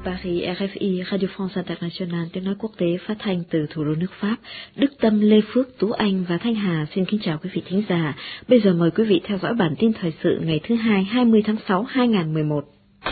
Paris, RFI, Radio France Internationale, tiếng nói quốc tế phát thanh từ thủ đô nước Pháp. Đức Tâm, Lê Phước, Tú Anh và Thanh Hà xin kính chào quý vị thính giả. Bây giờ mời quý vị theo dõi bản tin thời sự ngày thứ Hai, 20 tháng 6, 2011.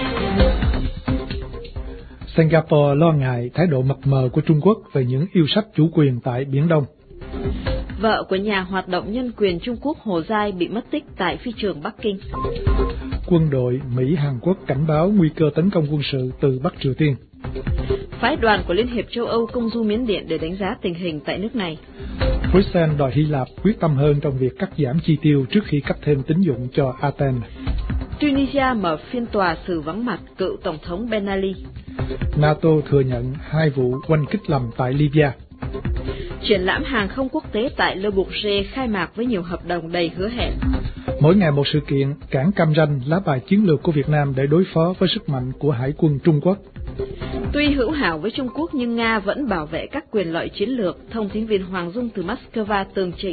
Singapore lo ngại thái độ mập mờ của Trung Quốc về những yêu sách chủ quyền tại Biển Đông. Vợ của nhà hoạt động nhân quyền Trung Quốc Hồ Giai bị mất tích tại phi trường Bắc Kinh. Quân đội Mỹ-Hàn Quốc cảnh báo nguy cơ tấn công quân sự từ Bắc Triều Tiên. Phái đoàn của Liên hiệp châu Âu công du Miến Điện để đánh giá tình hình tại nước này. Bruxelles đòi Hy Lạp quyết tâm hơn trong việc cắt giảm chi tiêu trước khi cấp thêm tín dụng cho Athens. Tunisia mở phiên tòa xử vắng mặt cựu Tổng thống Ben Ali. NATO thừa nhận 2 vụ oanh kích lầm tại Libya. Triển lãm hàng không quốc tế tại Le Bourget khai mạc với nhiều hợp đồng đầy hứa hẹn. Mỗi ngày một sự kiện, cảng Cam Ranh, lá bài chiến lược của Việt Nam để đối phó với sức mạnh của Hải quân Trung Quốc. Tuy hữu hảo với Trung Quốc nhưng Nga vẫn bảo vệ các quyền lợi chiến lược, thông tín viên Hoàng Dung từ Moscow tường trình.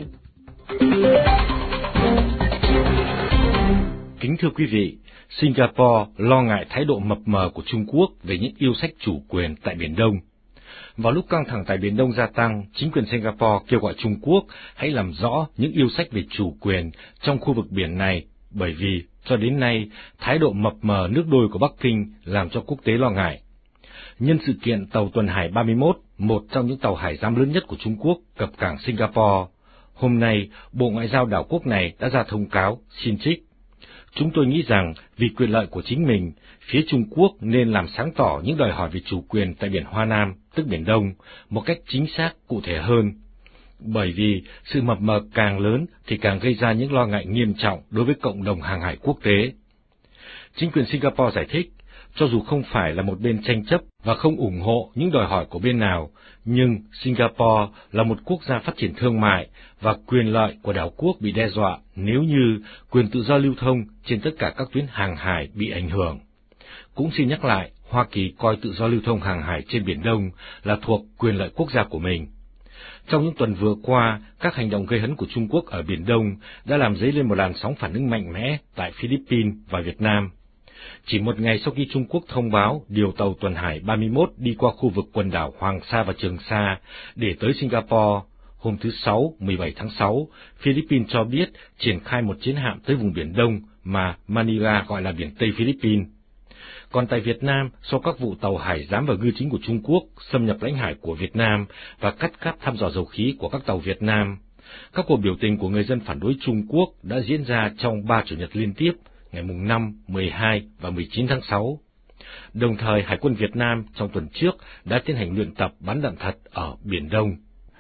Kính thưa quý vị, Singapore lo ngại thái độ mập mờ của Trung Quốc về những yêu sách chủ quyền tại Biển Đông. Vào lúc căng thẳng tại Biển Đông gia tăng, chính quyền Singapore kêu gọi Trung Quốc hãy làm rõ những yêu sách về chủ quyền trong khu vực biển này, bởi vì cho đến nay, thái độ mập mờ nước đôi của Bắc Kinh làm cho quốc tế lo ngại. Nhân sự kiện tàu tuần hải 31, một trong những tàu hải giám lớn nhất của Trung Quốc, cập cảng Singapore, hôm nay Bộ Ngoại giao đảo quốc này đã ra thông cáo xin trích. Chúng tôi nghĩ rằng vì quyền lợi của chính mình, phía Trung Quốc nên làm sáng tỏ những đòi hỏi về chủ quyền tại biển Hoa Nam, tức Biển Đông, một cách chính xác, cụ thể hơn. Bởi vì sự mập mờ càng lớn thì càng gây ra những lo ngại nghiêm trọng đối với cộng đồng hàng hải quốc tế. Chính quyền Singapore giải thích, cho dù không phải là một bên tranh chấp và không ủng hộ những đòi hỏi của bên nào, nhưng Singapore là một quốc gia phát triển thương mại và quyền lợi của đảo quốc bị đe dọa nếu như quyền tự do lưu thông trên tất cả các tuyến hàng hải bị ảnh hưởng. Cũng xin nhắc lại, Hoa Kỳ coi tự do lưu thông hàng hải trên Biển Đông là thuộc quyền lợi quốc gia của mình. Trong những tuần vừa qua, các hành động gây hấn của Trung Quốc ở Biển Đông đã làm dấy lên một làn sóng phản ứng mạnh mẽ tại Philippines và Việt Nam. Chỉ một ngày sau khi Trung Quốc thông báo điều tàu tuần hải 31 đi qua khu vực quần đảo Hoàng Sa và Trường Sa để tới Singapore, hôm thứ Sáu, 17 tháng 6, Philippines cho biết triển khai một chiến hạm tới vùng Biển Đông mà Manila gọi là Biển Tây Philippines. Còn tại Việt Nam, sau các vụ tàu hải giám và ngư chính của Trung Quốc xâm nhập lãnh hải của Việt Nam và cắt cáp thăm dò dầu khí của các tàu Việt Nam, các cuộc biểu tình của người dân phản đối Trung Quốc đã diễn ra trong 3 chủ nhật liên tiếp, ngày mùng 5, 12 và 19 tháng 6. Đồng thời, Hải quân Việt Nam trong tuần trước đã tiến hành luyện tập bắn đạn thật ở Biển Đông.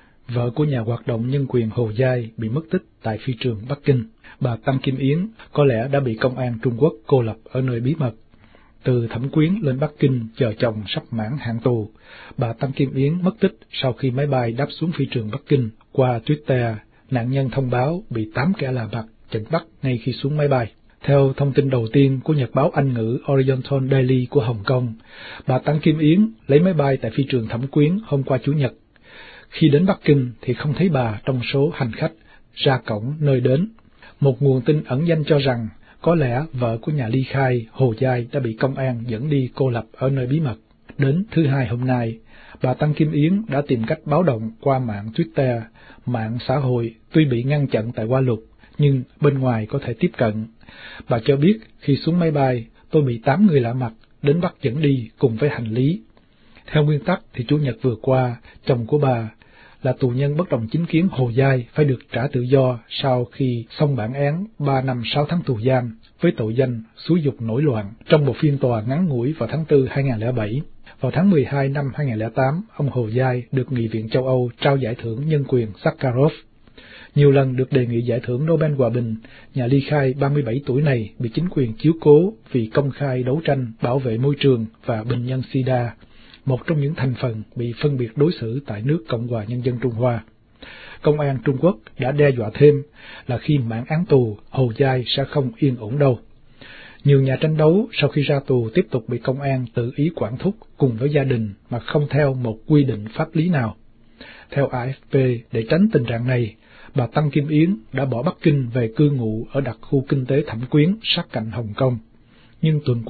Vợ của nhà hoạt động nhân quyền Hồ Giai bị mất tích tại phi trường Bắc Kinh. Bà Tăng Kim Yến có lẽ đã bị công an Trung Quốc cô lập ở nơi bí mật. Từ Thẩm Quyến lên Bắc Kinh chờ chồng sắp mãn hạn tù, bà Tăng Kim Yến mất tích sau khi máy bay đáp xuống phi trường Bắc Kinh. Qua Twitter, nạn nhân thông báo bị 8 kẻ lạ mặt chặn bắt ngay khi xuống máy bay. Theo thông tin đầu tiên của nhật báo Anh ngữ Oriental Daily của Hồng Kông, bà Tăng Kim Yến lấy máy bay tại phi trường Thẩm Quyến hôm qua Chủ nhật. Khi đến Bắc Kinh thì không thấy bà trong số hành khách ra cổng nơi đến. Một nguồn tin ẩn danh cho rằng có lẽ vợ của nhà ly khai Hồ Giai đã bị công an dẫn đi cô lập ở nơi bí mật. Đến thứ Hai hôm nay, bà Tăng Kim Yến đã tìm cách báo động qua mạng Twitter, mạng xã hội tuy bị ngăn chặn tại Hoa Lục, nhưng bên ngoài có thể tiếp cận. Bà cho biết khi xuống máy bay, tôi bị 8 người lạ mặt đến bắt dẫn đi cùng với hành lý. Theo nguyên tắc thì Chủ nhật vừa qua, chồng của bà là tù nhân bất đồng chính kiến Hồ Giai phải được trả tự do sau khi xong bản án 3 năm 6 tháng tù giam với tội danh xúi giục nổi loạn trong một phiên tòa ngắn ngủi vào tháng 4 2007. Vào tháng 12 năm 2008, ông Hồ Giai được Nghị viện châu Âu trao giải thưởng nhân quyền Sakharov. Nhiều lần được đề nghị giải thưởng Nobel Hòa bình, nhà ly khai 37 tuổi này bị chính quyền chiếu cố vì công khai đấu tranh bảo vệ môi trường và bệnh nhân SIDA, một trong những thành phần bị phân biệt đối xử tại nước Cộng hòa Nhân dân Trung Hoa. Công an Trung Quốc đã đe dọa thêm là khi mãn án tù, Hồ Giai sẽ không yên ổn đâu. Nhiều nhà tranh đấu sau khi ra tù tiếp tục bị công an tự ý quản thúc cùng với gia đình mà không theo một quy định pháp lý nào. Theo AFP, để tránh tình trạng này, bà Tăng Kim Yến đã bỏ Bắc Kinh về cư ngụ ở đặc khu kinh tế Thẩm Quyến sát cạnh Hồng Kông. Nhưng tuần qua,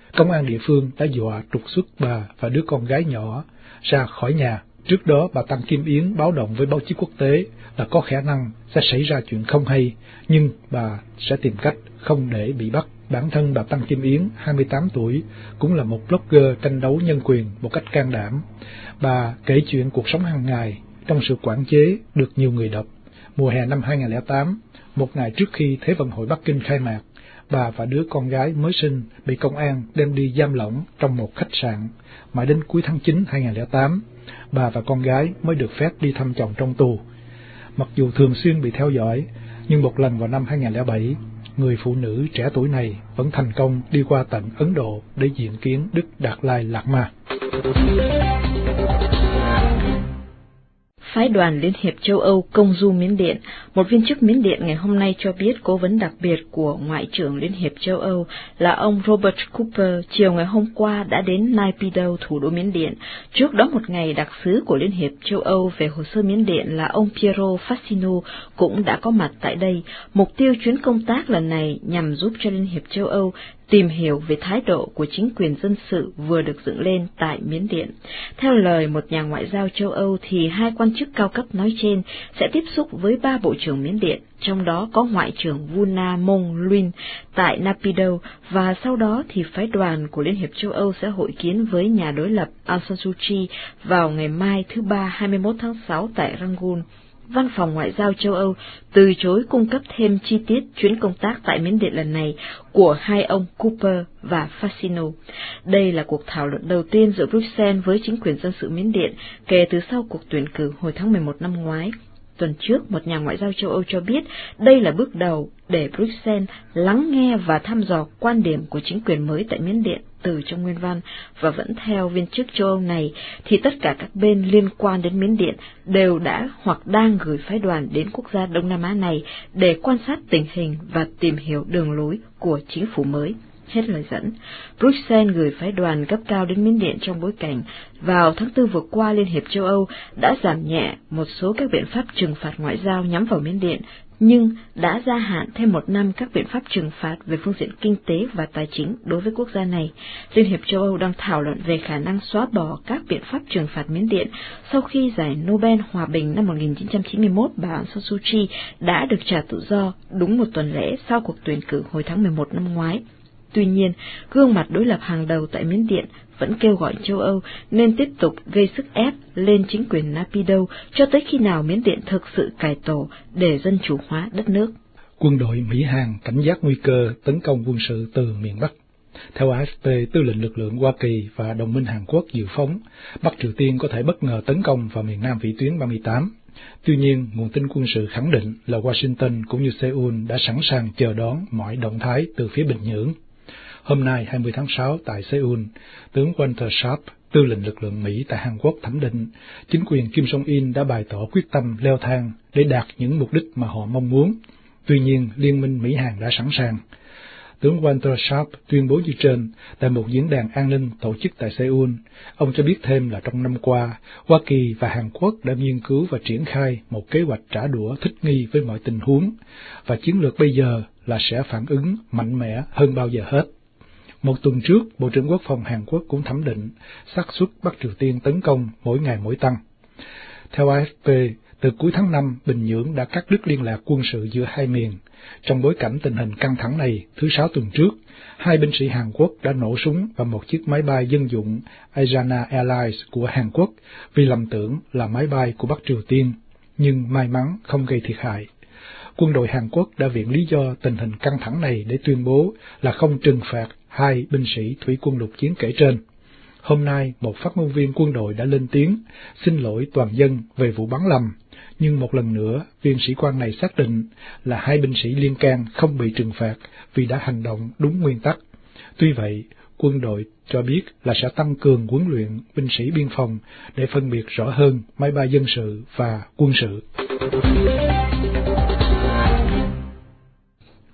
Công an địa phương đã dọa trục xuất bà và đứa con gái nhỏ ra khỏi nhà. Trước đó, bà Tăng Kim Yến báo động với báo chí quốc tế là có khả năng sẽ xảy ra chuyện không hay, nhưng bà sẽ tìm cách không để bị bắt. Bản thân bà Tăng Kim Yến, 28 tuổi, cũng là một blogger tranh đấu nhân quyền một cách can đảm. Bà kể chuyện cuộc sống hàng ngày trong sự quản chế được nhiều người đọc. Mùa hè năm 2008, một ngày trước khi Thế vận hội Bắc Kinh khai mạc, bà và đứa con gái mới sinh bị công an đem đi giam lỏng trong một khách sạn. Mãi đến cuối tháng 9 2008, bà và con gái mới được phép đi thăm chồng trong tù. Mặc dù thường xuyên bị theo dõi, nhưng một lần vào năm 2007, người phụ nữ trẻ tuổi này vẫn thành công đi qua tận Ấn Độ để diện kiến Đức Đạt Lai Lạt Ma. Phái đoàn Liên hiệp châu Âu công du Miến Điện. Một viên chức Miến Điện ngày hôm nay cho biết cố vấn đặc biệt của Ngoại trưởng Liên hiệp châu Âu là ông Robert Cooper chiều ngày hôm qua đã đến Naypyidaw, thủ đô Miến Điện. Trước đó một ngày, đặc sứ của Liên hiệp châu Âu về hồ sơ Miến Điện là ông Piero Fassino cũng đã có mặt tại đây. Mục tiêu chuyến công tác lần này nhằm giúp cho Liên hiệp châu Âu tìm hiểu về thái độ của chính quyền dân sự vừa được dựng lên tại Miến Điện. Theo lời một nhà ngoại giao châu Âu thì hai quan chức cao cấp nói trên sẽ tiếp xúc với 3 bộ trưởng Miến Điện, trong đó có Ngoại trưởng Vuna Mong Luin tại Naypyidaw, và sau đó thì phái đoàn của Liên hiệp châu Âu sẽ hội kiến với nhà đối lập Aung San Suu Kyi vào ngày mai thứ Ba 21 tháng 6 tại Rangoon. Văn phòng Ngoại giao châu Âu từ chối cung cấp thêm chi tiết chuyến công tác tại Miến Điện lần này của hai ông Cooper và Fassino. Đây là cuộc thảo luận đầu tiên giữa Bruxelles với chính quyền dân sự Miến Điện kể từ sau cuộc tuyển cử hồi tháng 11 năm ngoái. Tuần trước, một nhà ngoại giao châu Âu cho biết đây là bước đầu để Bruxelles lắng nghe và thăm dò quan điểm của chính quyền mới tại Miến Điện từ trong nguyên văn, và vẫn theo viên chức châu Âu này thì tất cả các bên liên quan đến Miến Điện đều đã hoặc đang gửi phái đoàn đến quốc gia Đông Nam Á này để quan sát tình hình và tìm hiểu đường lối của chính phủ mới. Hết lời dẫn. Bruxelles gửi phái đoàn cấp cao đến Miến Điện trong bối cảnh vào tháng 4 vừa qua Liên hiệp châu Âu đã giảm nhẹ một số các biện pháp trừng phạt ngoại giao nhắm vào Miến Điện, nhưng đã gia hạn thêm 1 năm các biện pháp trừng phạt về phương diện kinh tế và tài chính đối với quốc gia này. Liên hiệp châu Âu đang thảo luận về khả năng xóa bỏ các biện pháp trừng phạt Miến Điện sau khi giải Nobel Hòa bình năm 1991 bà Aung San Suu Kyi đã được trả tự do đúng 1 tuần lễ sau cuộc tuyển cử hồi tháng 11 năm ngoái. Tuy nhiên, gương mặt đối lập hàng đầu tại Miến Điện vẫn kêu gọi châu Âu nên tiếp tục gây sức ép lên chính quyền Naypyidaw cho tới khi nào Miến Điện thực sự cải tổ để dân chủ hóa đất nước. Quân đội Mỹ-Hàn cảnh giác nguy cơ tấn công quân sự từ miền Bắc. Theo AFP, Tư lệnh lực lượng Hoa Kỳ và đồng minh Hàn Quốc dự phóng Bắc Triều Tiên có thể bất ngờ tấn công vào miền Nam vĩ tuyến 38. Tuy nhiên, nguồn tin quân sự khẳng định là Washington cũng như Seoul đã sẵn sàng chờ đón mọi động thái từ phía Bình Nhưỡng. Hôm nay 20 tháng 6 tại Seoul, tướng Walter Sharp, tư lệnh lực lượng Mỹ tại Hàn Quốc thẩm định, chính quyền Kim Jong-un đã bày tỏ quyết tâm leo thang để đạt những mục đích mà họ mong muốn. Tuy nhiên, Liên minh Mỹ-Hàn đã sẵn sàng. Tướng Walter Sharp tuyên bố như trên tại một diễn đàn an ninh tổ chức tại Seoul. Ông cho biết thêm là trong năm qua, Hoa Kỳ và Hàn Quốc đã nghiên cứu và triển khai một kế hoạch trả đũa thích nghi với mọi tình huống, và chiến lược bây giờ là sẽ phản ứng mạnh mẽ hơn bao giờ hết. Một tuần trước, Bộ trưởng Quốc phòng Hàn Quốc cũng thẩm định xác suất Bắc Triều Tiên tấn công mỗi ngày mỗi tăng. Theo AFP, từ cuối tháng 5, Bình Nhưỡng đã cắt đứt liên lạc quân sự giữa hai miền. Trong bối cảnh tình hình căng thẳng này, thứ Sáu tuần trước, 2 binh sĩ Hàn Quốc đã nổ súng vào một chiếc máy bay dân dụng Asiana Airlines của Hàn Quốc vì lầm tưởng là máy bay của Bắc Triều Tiên, nhưng may mắn không gây thiệt hại. Quân đội Hàn Quốc đã viện lý do tình hình căng thẳng này để tuyên bố là không trừng phạt 2 binh sĩ thủy quân lục chiến kể trên. Hôm nay, một phát ngôn viên quân đội đã lên tiếng xin lỗi toàn dân về vụ bắn lầm, nhưng một lần nữa, viên sĩ quan này xác định là 2 binh sĩ liên can không bị trừng phạt vì đã hành động đúng nguyên tắc. Tuy vậy, quân đội cho biết là sẽ tăng cường huấn luyện binh sĩ biên phòng để phân biệt rõ hơn máy bay dân sự và quân sự.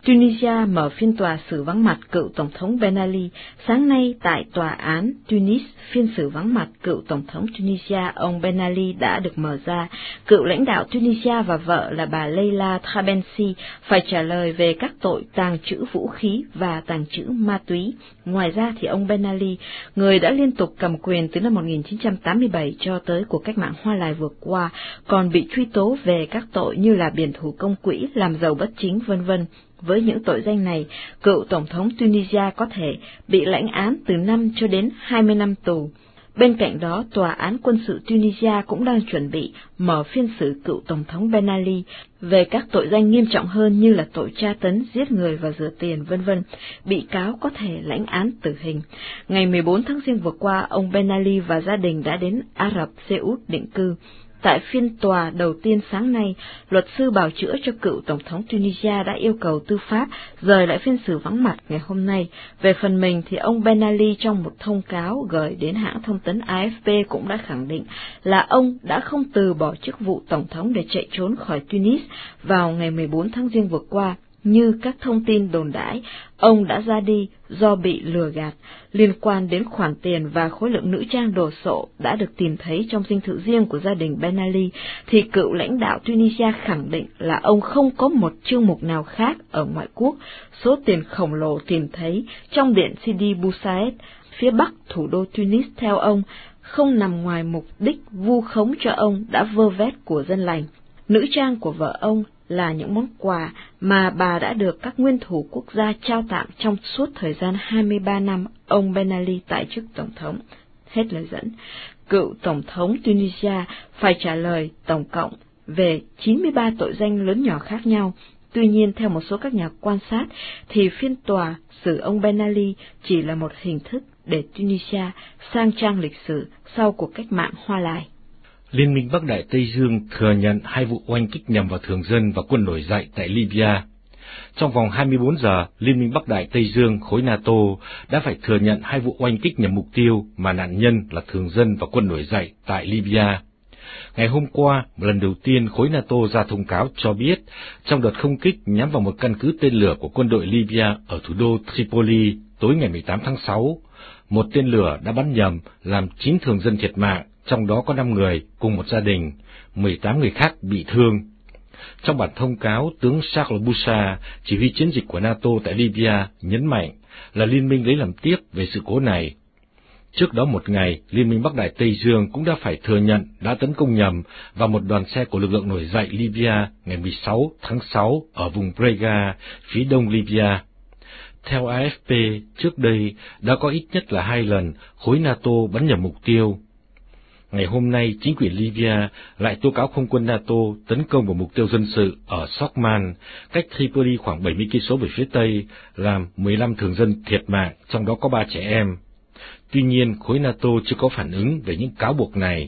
Tunisia mở phiên tòa xử vắng mặt cựu Tổng thống Ben Ali. Sáng nay tại Tòa án Tunis, phiên xử vắng mặt cựu Tổng thống Tunisia ông Ben Ali đã được mở ra. Cựu lãnh đạo Tunisia và vợ là bà Leila Trabensi phải trả lời về các tội tàng trữ vũ khí và tàng trữ ma túy. Ngoài ra thì ông Ben Ali, người đã liên tục cầm quyền từ năm 1987 cho tới cuộc cách mạng Hoa Lài vừa qua, còn bị truy tố về các tội như là biển thủ công quỹ, làm giàu bất chính, v.v. Với những tội danh này, cựu Tổng thống Tunisia có thể bị lãnh án từ 5 cho đến 20 năm tù. Bên cạnh đó, Tòa án quân sự Tunisia cũng đang chuẩn bị mở phiên xử cựu Tổng thống Ben Ali về các tội danh nghiêm trọng hơn như là tội tra tấn, giết người và rửa tiền, v.v. Bị cáo có thể lãnh án tử hình. Ngày 14 tháng Giêng vừa qua, ông Ben Ali và gia đình đã đến Ả Rập Xê Út định cư. Tại phiên tòa đầu tiên sáng nay, luật sư bào chữa cho cựu Tổng thống Tunisia đã yêu cầu tư pháp rời lại phiên xử vắng mặt ngày hôm nay. Về phần mình thì ông Ben Ali trong một thông cáo gửi đến hãng thông tấn AFP cũng đã khẳng định là ông đã không từ bỏ chức vụ Tổng thống để chạy trốn khỏi Tunis vào ngày 14 tháng Giêng vừa qua. Như các thông tin đồn đãi, ông đã ra đi do bị lừa gạt. Liên quan đến khoản tiền và khối lượng nữ trang đồ sộ đã được tìm thấy trong dinh thự riêng của gia đình Ben Ali, thì cựu lãnh đạo Tunisia khẳng định là ông không có một chương mục nào khác ở ngoại quốc. Số tiền khổng lồ tìm thấy trong điện Sidi Bou Said, phía bắc thủ đô Tunis, theo ông, không nằm ngoài mục đích vu khống cho ông đã vơ vét của dân lành. Nữ trang của vợ ông là những món quà mà bà đã được các nguyên thủ quốc gia trao tặng trong suốt thời gian 23 năm ông Ben Ali tại chức Tổng thống. Hết lời dẫn. Cựu Tổng thống Tunisia phải trả lời tổng cộng về 93 tội danh lớn nhỏ khác nhau. Tuy nhiên, theo một số các nhà quan sát, thì phiên tòa xử ông Ben Ali chỉ là một hình thức để Tunisia sang trang lịch sử sau cuộc cách mạng Hoa Lài. Liên minh Bắc Đại Tây Dương thừa nhận 2 vụ oanh kích nhằm vào thường dân và quân nổi dậy tại Libya. Trong vòng 24 giờ, Liên minh Bắc Đại Tây Dương khối NATO đã phải thừa nhận 2 vụ oanh kích nhằm mục tiêu mà nạn nhân là thường dân và quân nổi dậy tại Libya. Ngày hôm qua, lần đầu tiên khối NATO ra thông cáo cho biết, trong đợt không kích nhắm vào một căn cứ tên lửa của quân đội Libya ở thủ đô Tripoli tối ngày 18 tháng 6, một tên lửa đã bắn nhầm làm 9 thường dân thiệt mạng, trong đó có 5 người cùng một gia đình, 18 người khác bị thương. Trong bản thông cáo, tướng Charles Bouchard, chỉ huy chiến dịch của NATO tại Libya, nhấn mạnh là liên minh lấy làm tiếc về sự cố này. Trước đó một ngày, Liên minh Bắc Đại Tây Dương cũng đã phải thừa nhận đã tấn công nhầm vào một đoàn xe của lực lượng nổi dậy Libya ngày 16 tháng 6 ở vùng Brega, phía đông Libya. Theo AFP, trước đây đã có ít nhất là 2 lần khối NATO bắn nhầm mục tiêu. Ngày hôm nay, chính quyền Libya lại tố cáo không quân NATO tấn công vào mục tiêu dân sự ở Sokman, cách Tripoli khoảng 70 cây về phía tây, làm 15 thường dân thiệt mạng, trong đó có 3 trẻ em. Tuy nhiên, khối NATO chưa có phản ứng về những cáo buộc này.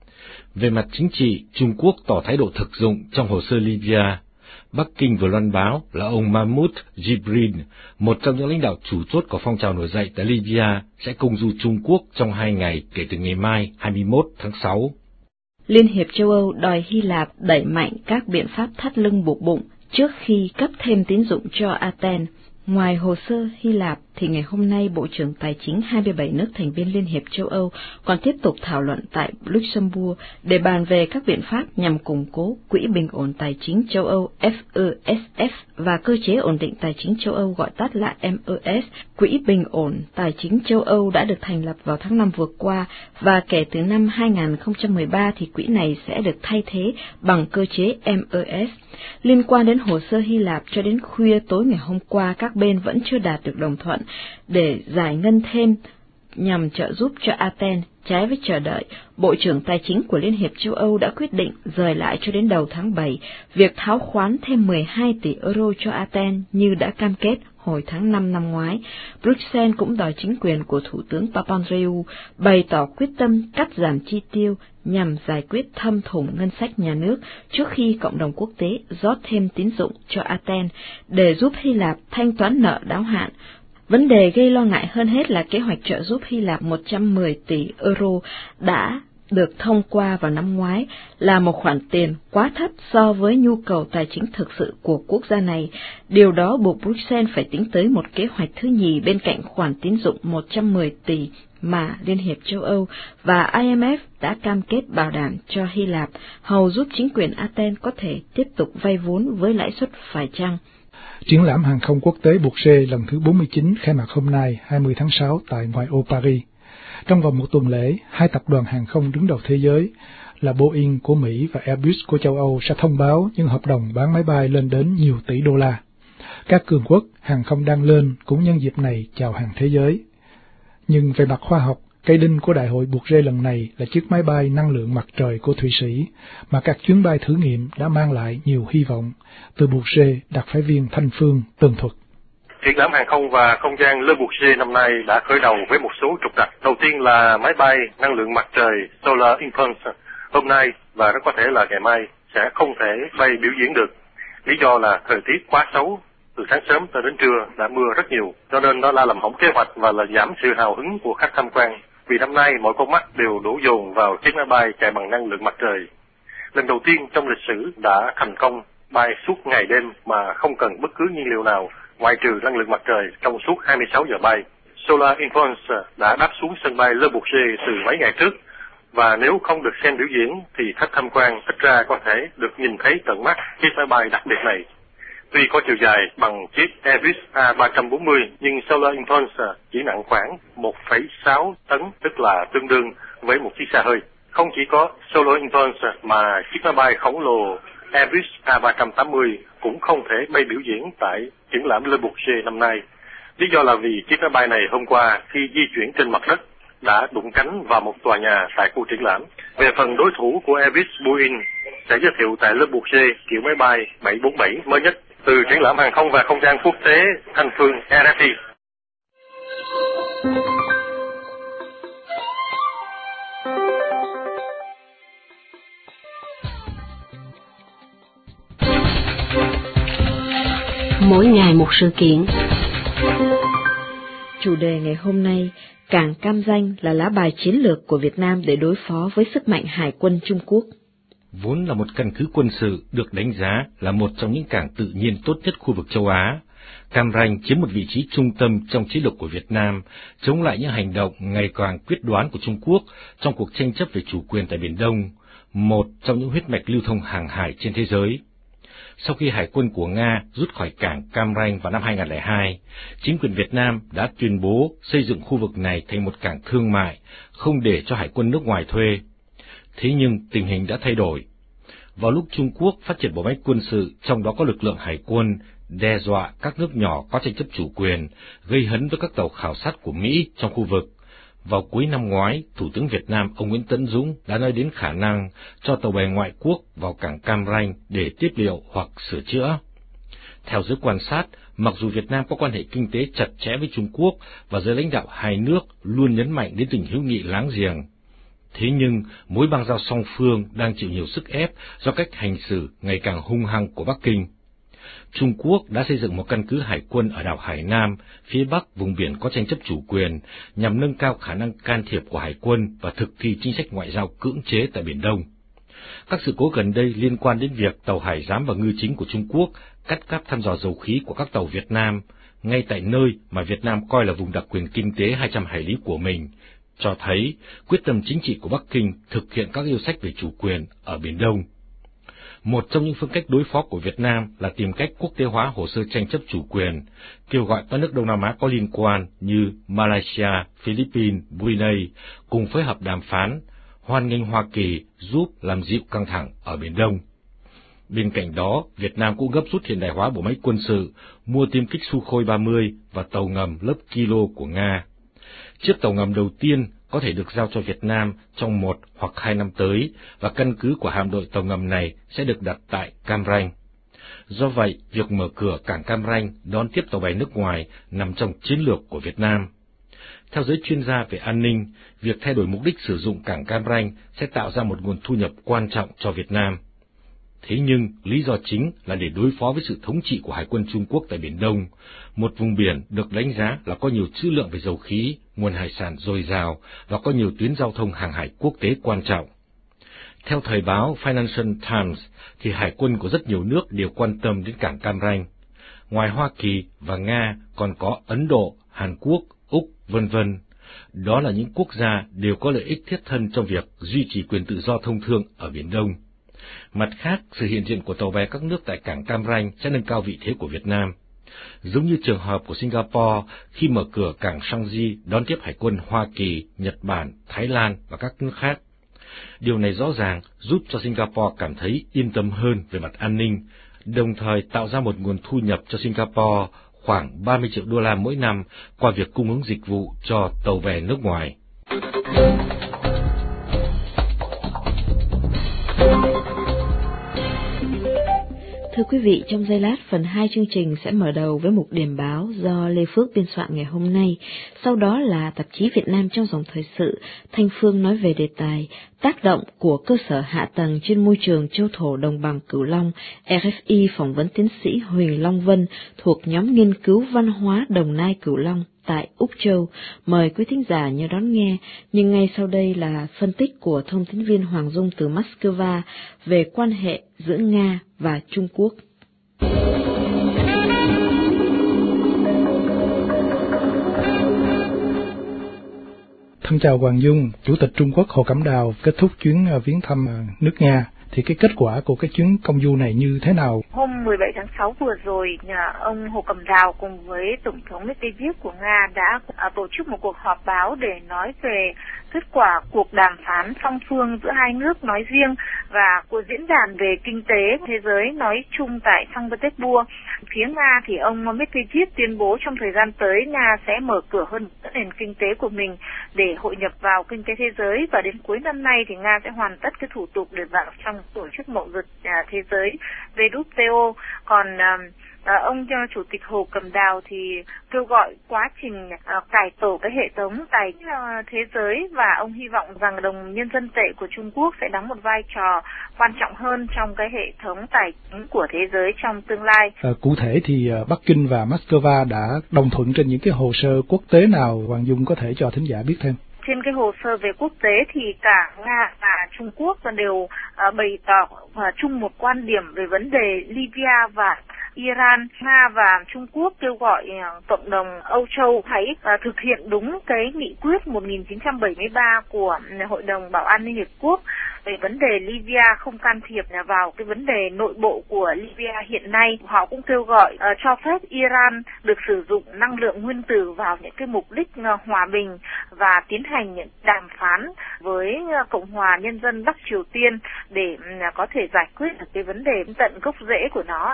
Về mặt chính trị, Trung Quốc tỏ thái độ thực dụng trong hồ sơ Libya. Bắc Kinh vừa loan báo là ông Mahmoud Jibril, một trong những lãnh đạo chủ chốt của phong trào nổi dậy tại Libya, sẽ công du Trung Quốc trong 2 ngày kể từ ngày mai 21 tháng 6. Liên hiệp châu Âu đòi Hy Lạp đẩy mạnh các biện pháp thắt lưng buộc bụng trước khi cấp thêm tín dụng cho Athens. Ngoài hồ sơ Hy Lạp, thì ngày hôm nay Bộ trưởng Tài chính 27 nước thành viên Liên hiệp châu Âu còn tiếp tục thảo luận tại Luxembourg để bàn về các biện pháp nhằm củng cố Quỹ Bình ổn Tài chính châu Âu FESF và Cơ chế ổn định Tài chính châu Âu gọi tắt là MES. Quỹ Bình ổn Tài chính châu Âu đã được thành lập vào tháng 5 vừa qua và kể từ năm 2013 thì quỹ này sẽ được thay thế bằng cơ chế MES. Liên quan đến hồ sơ Hy Lạp, cho đến khuya tối ngày hôm qua, các bên vẫn chưa đạt được đồng thuận để giải ngân thêm nhằm trợ giúp cho Athens. Trái với chờ đợi, Bộ trưởng Tài chính của Liên hiệp châu Âu đã quyết định rời lại cho đến đầu tháng 7 việc tháo khoán thêm 12 tỷ euro cho Athens như đã cam kết hồi tháng 5 năm ngoái. Bruxelles cũng đòi chính quyền của Thủ tướng Papandreou bày tỏ quyết tâm cắt giảm chi tiêu nhằm giải quyết thâm thủng ngân sách nhà nước trước khi cộng đồng quốc tế rót thêm tín dụng cho Athens để giúp Hy Lạp thanh toán nợ đáo hạn. Vấn đề gây lo ngại hơn hết là kế hoạch trợ giúp Hy Lạp 110 tỷ euro đã được thông qua vào năm ngoái là một khoản tiền quá thấp so với nhu cầu tài chính thực sự của quốc gia này. Điều đó buộc Bruxelles phải tính tới một kế hoạch thứ nhì bên cạnh khoản tín dụng 110 tỷ mà Liên hiệp châu Âu và IMF đã cam kết bảo đảm cho Hy Lạp, hầu giúp chính quyền Athens có thể tiếp tục vay vốn với lãi suất phải chăng. Triển lãm hàng không quốc tế Bourget lần thứ 49 khai mạc hôm nay 20 tháng 6 tại ngoại ô Paris. Trong vòng một tuần lễ, hai tập đoàn hàng không đứng đầu thế giới là Boeing của Mỹ và Airbus của châu Âu sẽ thông báo những hợp đồng bán máy bay lên đến nhiều tỷ đô la. Các cường quốc hàng không đang lên cũng nhân dịp này chào hàng thế giới. Nhưng về mặt khoa học, cây đinh của đại hội Bourget lần này là chiếc máy bay năng lượng mặt trời của Thụy Sĩ, mà các chuyến bay thử nghiệm đã mang lại nhiều hy vọng. Từ Bourget, đặc phái viên Thanh Phương tường thuật. Triển lãm hàng không và không gian Le Bourget năm nay đã khởi đầu với một số trục trặc. Đầu tiên là máy bay năng lượng mặt trời Solar Impulse hôm nay và rất có thể là ngày mai sẽ không thể bay biểu diễn được. Lý do là thời tiết quá xấu, từ sáng sớm tới đến trưa đã mưa rất nhiều, cho nên nó đã làm hỏng kế hoạch và là giảm sự hào hứng của khách tham quan. Vì năm nay mọi con mắt đều đổ dồn vào chiếc máy bay chạy bằng năng lượng mặt trời. Lần đầu tiên trong lịch sử đã thành công bay suốt ngày đêm mà không cần bất cứ nhiên liệu nào ngoại trừ năng lượng mặt trời trong suốt 26 giờ bay. Solar Impulse đã đáp xuống sân bay Le Bourget từ mấy ngày trước, và nếu không được xem biểu diễn thì khách tham quan ít ra có thể được nhìn thấy tận mắt chiếc máy bay đặc biệt này. Tuy có chiều dài bằng chiếc Airbus A340, nhưng Solar Impulse chỉ nặng khoảng 1,6 tấn, tức là tương đương với một chiếc xe hơi. Không chỉ có Solar Impulse mà chiếc máy bay khổng lồ Airbus A380 cũng không thể bay biểu diễn tại triển lãm Le Bourget năm nay. Lý do là vì chiếc máy bay này hôm qua khi di chuyển trên mặt đất đã đụng cánh vào một tòa nhà tại khu triển lãm. Về phần đối thủ của Airbus, Boeing sẽ giới thiệu tại Le Bourget kiểu máy bay 747 mới nhất. Từ triển lãm hàng không và không gian quốc tế, Thanh Phương, RFI. Mỗi ngày một sự kiện. Chủ đề ngày hôm nay, cảng Cam Ranh là lá bài chiến lược của Việt Nam để đối phó với sức mạnh hải quân Trung Quốc. Vốn là một căn cứ quân sự được đánh giá là một trong những cảng tự nhiên tốt nhất khu vực châu Á, Cam Ranh chiếm một vị trí trung tâm trong chiến lược của Việt Nam, chống lại những hành động ngày càng quyết đoán của Trung Quốc trong cuộc tranh chấp về chủ quyền tại Biển Đông, một trong những huyết mạch lưu thông hàng hải trên thế giới. Sau khi hải quân của Nga rút khỏi cảng Cam Ranh vào năm 2002, chính quyền Việt Nam đã tuyên bố xây dựng khu vực này thành một cảng thương mại, không để cho hải quân nước ngoài thuê. Thế nhưng tình hình đã thay đổi. Vào lúc Trung Quốc phát triển bộ máy quân sự, trong đó có lực lượng hải quân, đe dọa các nước nhỏ có tranh chấp chủ quyền, gây hấn với các tàu khảo sát của Mỹ trong khu vực. Vào cuối năm ngoái, Thủ tướng Việt Nam ông Nguyễn Tấn Dũng đã nói đến khả năng cho tàu bè ngoại quốc vào cảng Cam Ranh để tiếp liệu hoặc sửa chữa. Theo giới quan sát, mặc dù Việt Nam có quan hệ kinh tế chặt chẽ với Trung Quốc và giới lãnh đạo hai nước luôn nhấn mạnh đến tình hữu nghị láng giềng, thế nhưng mối bang giao song phương đang chịu nhiều sức ép do cách hành xử ngày càng hung hăng của Bắc Kinh. Trung Quốc đã xây dựng một căn cứ hải quân ở đảo Hải Nam, phía bắc vùng biển có tranh chấp chủ quyền, nhằm nâng cao khả năng can thiệp của hải quân và thực thi chính sách ngoại giao cưỡng chế tại Biển Đông. Các sự cố gần đây liên quan đến việc tàu hải giám và ngư chính của Trung Quốc cắt cáp thăm dò dầu khí của các tàu Việt Nam, ngay tại nơi mà Việt Nam coi là vùng đặc quyền kinh tế 200 hải lý của mình, cho thấy quyết tâm chính trị của Bắc Kinh thực hiện các yêu sách về chủ quyền ở Biển Đông. Một trong những phương cách đối phó của Việt Nam là tìm cách quốc tế hóa hồ sơ tranh chấp chủ quyền, kêu gọi các nước Đông Nam Á có liên quan như Malaysia, Philippines, Brunei cùng phối hợp đàm phán, hoan nghênh Hoa Kỳ giúp làm dịu căng thẳng ở Biển Đông. Bên cạnh đó, Việt Nam cũng gấp rút hiện đại hóa bộ máy quân sự, mua tiêm kích Sukhoi 30 và tàu ngầm lớp Kilo của Nga. Chiếc tàu ngầm đầu tiên có thể được giao cho Việt Nam trong 1 hoặc 2 năm tới, và căn cứ của hạm đội tàu ngầm này sẽ được đặt tại Cam Ranh. Do vậy, việc mở cửa cảng Cam Ranh đón tiếp tàu bè nước ngoài nằm trong chiến lược của Việt Nam. Theo giới chuyên gia về an ninh, việc thay đổi mục đích sử dụng cảng Cam Ranh sẽ tạo ra một nguồn thu nhập quan trọng cho Việt Nam. Thế nhưng, lý do chính là để đối phó với sự thống trị của Hải quân Trung Quốc tại Biển Đông, một vùng biển được đánh giá là có nhiều trữ lượng về dầu khí, nguồn hải sản dồi dào và có nhiều tuyến giao thông hàng hải quốc tế quan trọng. Theo thời báo Financial Times, thì hải quân của rất nhiều nước đều quan tâm đến cảng Cam Ranh. Ngoài Hoa Kỳ và Nga còn có Ấn Độ, Hàn Quốc, Úc, v.v. Đó là những quốc gia đều có lợi ích thiết thân trong việc duy trì quyền tự do thông thương ở Biển Đông. Mặt khác, sự hiện diện của tàu bé các nước tại cảng Cam Ranh sẽ nâng cao vị thế của Việt Nam. Giống như trường hợp của Singapore khi mở cửa cảng Changi đón tiếp hải quân Hoa Kỳ, Nhật Bản, Thái Lan và các nước khác. Điều này rõ ràng giúp cho Singapore cảm thấy yên tâm hơn về mặt an ninh, đồng thời tạo ra một nguồn thu nhập cho Singapore khoảng 30 triệu đô la mỗi năm qua việc cung ứng dịch vụ cho tàu bè nước ngoài. Thưa quý vị, trong giây lát, phần 2 chương trình sẽ mở đầu với mục điểm báo do Lê Phước biên soạn ngày hôm nay. Sau đó là tạp chí Việt Nam trong dòng thời sự, Thanh Phương nói về đề tài tác động của cơ sở hạ tầng trên môi trường châu thổ đồng bằng Cửu Long. RFI phỏng vấn tiến sĩ Huỳnh Long Vân thuộc nhóm nghiên cứu văn hóa Đồng Nai Cửu Long tại Úc Châu. Mời quý thính giả nhớ đón nghe. Nhưng ngay sau đây là phân tích của thông tín viên Hoàng Dung từ Moscow về quan hệ giữa Nga và Trung Quốc. Thân chào Hoàng Dung. Chủ tịch Trung Quốc Hồ Cẩm Đào kết thúc chuyến viếng thăm nước Nga. Thì cái kết quả của cái chuyến công du này như thế nào? Hôm 17 tháng 6 vừa rồi, ông Hồ Cẩm Đào cùng với Tổng thống Medvedev của Nga đã tổ chức một cuộc họp báo để nói về kết quả cuộc đàm phán song phương giữa hai nước nói riêng và cuộc diễn đàn về kinh tế thế giới nói chung tại Saint Petersburg. Phía Nga thì ông Medvedev tuyên bố trong thời gian tới Nga sẽ mở cửa hơn nền kinh tế của mình để hội nhập vào kinh tế thế giới, và đến cuối năm nay thì Nga sẽ hoàn tất cái thủ tục để vào trong tổ chức mậu dịch thế giới WTO. Còn ông Chủ tịch Hồ Cẩm Đào thì kêu gọi quá trình cải tổ cái hệ thống tài chính thế giới, và ông hy vọng rằng đồng nhân dân tệ của Trung Quốc sẽ đóng một vai trò quan trọng hơn trong cái hệ thống tài chính của thế giới trong tương lai. Cụ thể thì Bắc Kinh và Moscow đã đồng thuận trên những cái hồ sơ quốc tế nào, Hoàng Dung có thể cho thính giả biết thêm? Trên cái hồ sơ về quốc tế thì cả Nga và Trung Quốc đều bày tỏ chung một quan điểm về vấn đề Libya và Iran. Nga và Trung Quốc kêu gọi cộng đồng Âu Châu hãy thực hiện đúng cái nghị quyết 1973 của Hội đồng Bảo an Liên Hiệp Quốc về vấn đề Libya, không can thiệp vào cái vấn đề nội bộ của Libya hiện nay. Họ cũng kêu gọi cho phép Iran được sử dụng năng lượng nguyên tử vào những cái mục đích hòa bình và tiến hành những đàm phán với Cộng hòa Nhân dân Bắc Triều Tiên để có thể giải quyết được cái vấn đề tận gốc rễ của nó.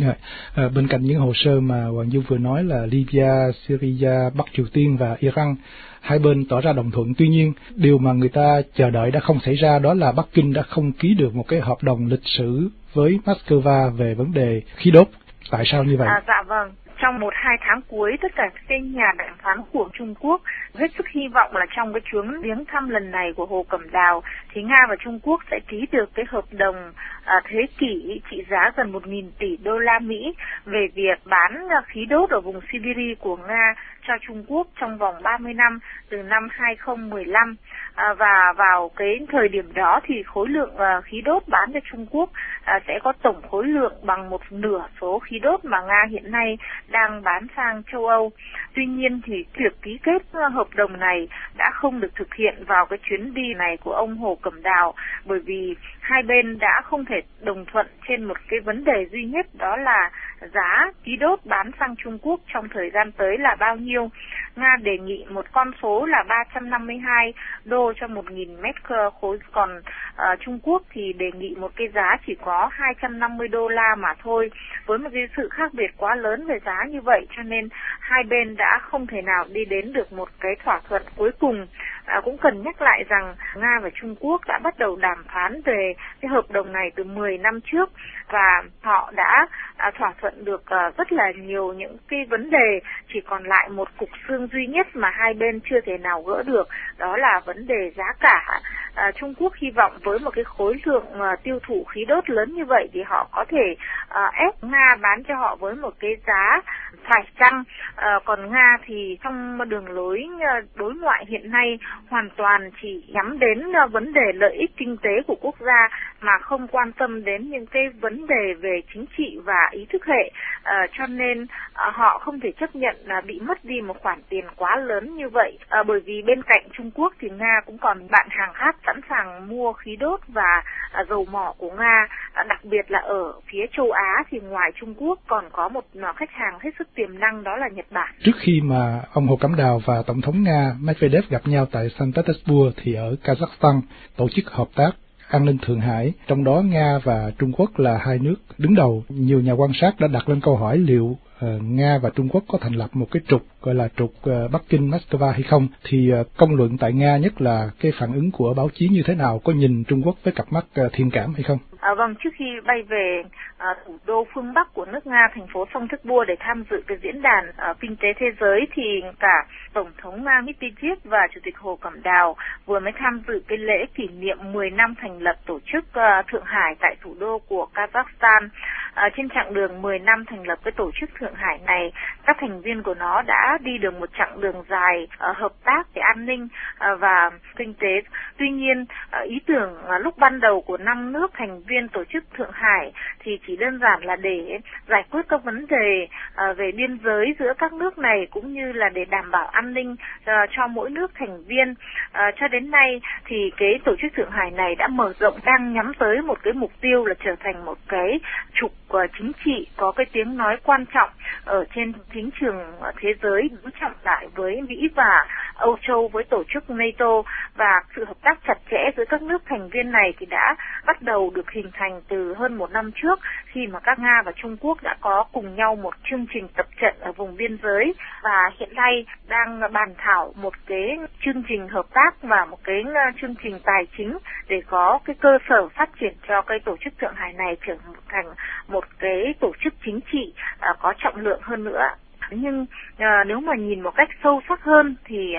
Bên cạnh những hồ sơ mà Hoàng Dung vừa nói là Libya, Syria, Bắc Triều Tiên và Iran, hai bên tỏ ra đồng thuận. Tuy nhiên, điều mà người ta chờ đợi đã không xảy ra, đó là Bắc Kinh đã không ký được một cái hợp đồng lịch sử với Moscow về vấn đề khí đốt. Tại sao như vậy? Dạ vâng. Trong 1-2 tháng cuối, tất cả các nhà đàm phán của Trung Quốc hết sức hy vọng là trong cái chuyến viếng thăm lần này của Hồ Cẩm Đào thì Nga và Trung Quốc sẽ ký được cái hợp đồng thế kỷ trị giá gần 1.000 tỷ đô la Mỹ về việc bán khí đốt ở vùng Siberia của Nga cho Trung Quốc trong vòng 30 năm từ năm 2015. Và vào cái thời điểm đó thì khối lượng khí đốt bán cho Trung Quốc sẽ có tổng khối lượng bằng 1/2 số khí đốt mà Nga hiện nay đang bán sang châu Âu. Tuy nhiên thì việc ký kết hợp đồng này đã không được thực hiện vào cái chuyến đi này của ông Hồ Cẩm Đào, bởi vì hai bên đã không thể đồng thuận trên một cái vấn đề duy nhất, đó là giá khí đốt bán sang Trung Quốc trong thời gian tới là bao nhiêu. Nga đề nghị một con số là 352 đô cho 1.000 mét khối, còn Trung Quốc thì đề nghị một cái giá chỉ có 250 đô la mà thôi. với một cái sự khác biệt quá lớn về giá như vậy, cho nên hai bên đã không thể nào đi đến được một cái thỏa thuận cuối cùng. Cũng cần nhắc lại rằng Nga và Trung Quốc đã bắt đầu đàm phán về cái hợp đồng này từ 10 năm trước và họ đã thỏa thuận được rất là nhiều những cái vấn đề, chỉ còn lại một cục xương duy nhất mà hai bên chưa thể nào gỡ được, đó là vấn đề giá cả. Trung Quốc hy vọng với một cái khối lượng tiêu thụ khí đốt lớn như vậy thì họ có thể ép Nga bán cho họ với một cái giá phải chăng. Còn Nga thì trong đường lối đối ngoại hiện nay hoàn toàn chỉ nhắm đến vấn đề lợi ích kinh tế của quốc gia mà không quan tâm đến những cái vấn đề về chính trị và ý thức hệ, cho nên họ không thể chấp nhận bị mất đi một khoản tiền quá lớn như vậy, bởi vì bên cạnh Trung Quốc thì Nga cũng còn bạn hàng khác sẵn sàng mua khí đốt và dầu mỏ của Nga, đặc biệt là ở phía châu Á thì ngoài Trung Quốc còn có một khách hàng hết sức tiềm năng, đó là Nhật Bản. Trước khi mà ông Hồ Cẩm Đào và Tổng thống Nga Medvedev gặp nhau tại Saint Petersburg thì ở Kazakhstan tổ chức hợp tác an ninh Thượng Hải, trong đó Nga và Trung Quốc là hai nước đứng đầu. Nhiều nhà quan sát đã đặt lên câu hỏi liệu Nga và Trung Quốc có thành lập một cái trục gọi là trục Bắc Kinh Moscow hay không, thì công luận tại Nga, nhất là cái phản ứng của báo chí như thế nào, có nhìn Trung Quốc với cặp mắt thiện cảm hay không? Vâng, trước khi bay về thủ đô phương Bắc của nước Nga, thành phố Saint Petersburg để tham dự cái diễn đàn kinh tế thế giới thì cả Tổng thống Nga Medvedev và Chủ tịch Hồ Cẩm Đào vừa mới tham dự cái lễ kỷ niệm 10 năm thành lập tổ chức Thượng Hải tại thủ đô của Kazakhstan. Trên chặng đường 10 năm thành lập cái tổ chức Thượng Hải này, các thành viên của nó đã đi được một chặng đường dài hợp tác về an ninh và kinh tế. Tuy nhiên, ý tưởng lúc ban đầu của 5 nước thành viên tổ chức Thượng Hải thì chỉ đơn giản là để giải quyết các vấn đề về biên giới giữa các nước này cũng như là để đảm bảo an ninh cho mỗi nước thành viên. Cho đến nay thì cái tổ chức Thượng Hải này đã mở rộng, đang nhắm tới một cái mục tiêu là trở thành một cái trục chính trị có cái tiếng nói quan trọng ở trên chính trường thế giới, đối trọng lại với Mỹ và Âu Châu, với tổ chức NATO, và sự hợp tác chặt chẽ giữa các nước thành viên này thì đã bắt đầu được hình thành từ hơn một năm trước, khi mà các Nga và Trung Quốc đã có cùng nhau một chương trình tập trận ở vùng biên giới, và hiện nay đang bàn thảo một cái chương trình hợp tác và một cái chương trình tài chính để có cái cơ sở phát triển cho cái tổ chức Thượng Hải này trở thành một cái tổ chức chính trị có trọng lượng hơn nữa. Nhưng nếu mà nhìn một cách sâu sắc hơn thì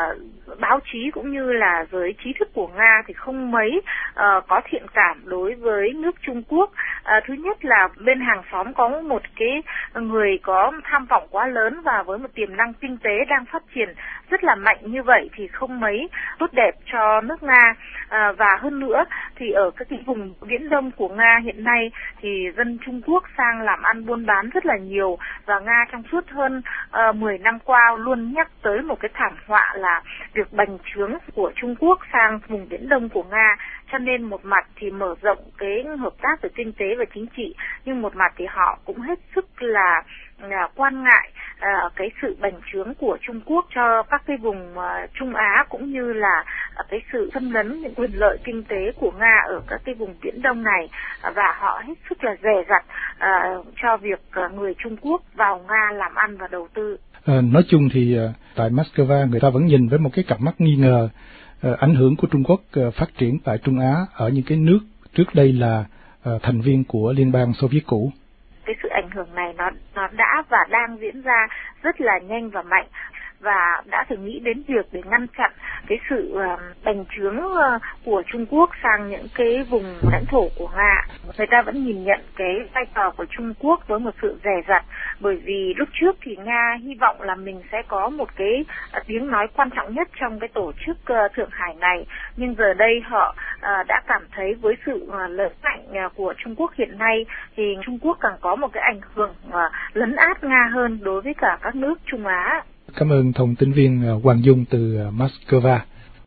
báo chí cũng như là giới trí thức của Nga thì không mấy có thiện cảm đối với nước Trung Quốc. Thứ nhất là bên hàng xóm có một cái người có tham vọng quá lớn và với một tiềm năng kinh tế đang phát triển rất là mạnh như vậy thì không mấy tốt đẹp cho nước Nga. Và hơn nữa thì ở các cái vùng Viễn Đông của Nga hiện nay thì dân Trung Quốc sang làm ăn buôn bán rất là nhiều, và Nga trong suốt hơn 10 năm qua luôn nhắc tới một cái thảm họa là việc bành trướng của Trung Quốc sang vùng Viễn Đông của Nga. Cho nên một mặt thì mở rộng cái hợp tác về kinh tế và chính trị, nhưng một mặt thì họ cũng hết sức là quan ngại cái sự bành trướng của Trung Quốc cho các cái vùng Trung Á, cũng như là cái sự xâm lấn những quyền lợi kinh tế của Nga ở các cái vùng Viễn Đông này, và họ hết sức là dè dặt cho việc người Trung Quốc vào Nga làm ăn và đầu tư. Nói chung thì tại Moscow người ta vẫn nhìn với một cái cặp mắt nghi ngờ ảnh hưởng của Trung Quốc phát triển tại Trung Á ở những cái nước trước đây là thành viên của Liên bang Xô Viết cũ. Cái sự ảnh hưởng này nó đã và đang diễn ra rất là nhanh và mạnh, và đã thử nghĩ đến việc để ngăn chặn cái sự bành trướng của Trung Quốc sang những cái vùng lãnh thổ của Nga. Người ta vẫn nhìn nhận cái vai trò của Trung Quốc với một sự dè dặt, bởi vì lúc trước thì Nga hy vọng là mình sẽ có một cái tiếng nói quan trọng nhất trong cái tổ chức Thượng Hải này, nhưng giờ đây họ đã cảm thấy với sự lớn mạnh của Trung Quốc hiện nay thì Trung Quốc càng có một cái ảnh hưởng lấn át Nga hơn đối với cả các nước Trung Á. Cảm ơn thông tin viên Hoàng Dung từ Moscow.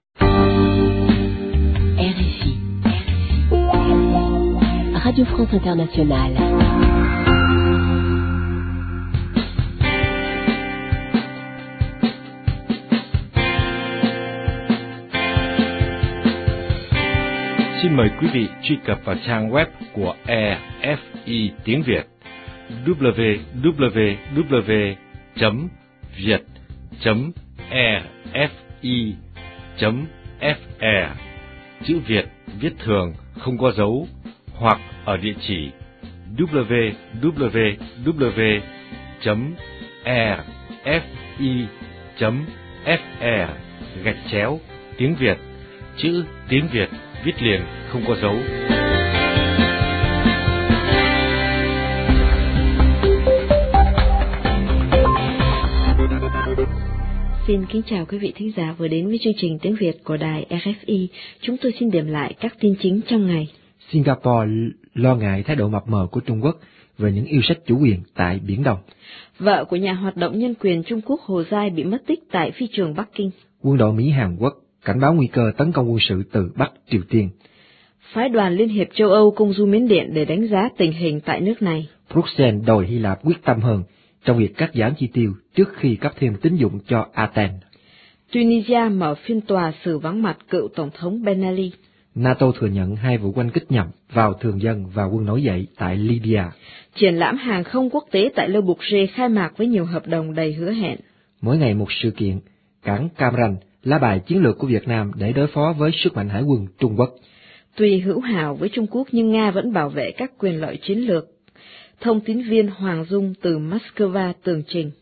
RFI, Radio France Internationale. Xin mời quý vị truy cập vào trang web của RFI tiếng Việt www.viet.rfi.fr, chữ Việt viết thường không có dấu, hoặc ở địa chỉ www.rfi.fr/tiếng Việt, chữ tiếng Việt viết liền không có dấu. Xin kính chào quý vị thính giả vừa đến với chương trình tiếng Việt của đài RFI. Chúng tôi xin điểm lại các tin chính trong ngày. Singapore lo ngại thái độ mập mờ của Trung Quốc về những yêu sách chủ quyền tại Biển Đông. Vợ của nhà hoạt động nhân quyền Trung Quốc Hồ Giai bị mất tích tại phi trường Bắc Kinh. Quân đội Mỹ Hàn Quốc cảnh báo nguy cơ tấn công quân sự từ Bắc Triều Tiên. Phái đoàn Liên hiệp châu Âu công du Miến Điện để đánh giá tình hình tại nước này. Bruxelles đòi Hy Lạp quyết tâm hơn trong việc cắt giảm chi tiêu trước khi cấp thêm tín dụng cho Athens. Tunisia mở phiên tòa xử vắng mặt cựu Tổng thống Ben Ali. NATO thừa nhận 2 vụ oanh kích nhằm vào thường dân và quân nổi dậy tại Libya. Triển lãm hàng không quốc tế tại Le Bourget khai mạc với nhiều hợp đồng đầy hứa hẹn. Mỗi ngày một sự kiện, cảng Cam Ranh, lá bài chiến lược của Việt Nam để đối phó với sức mạnh hải quân Trung Quốc. Tuy hữu hảo với Trung Quốc nhưng Nga vẫn bảo vệ các quyền lợi chiến lược. Thông tín viên Hoàng Dung từ Moscow tường trình.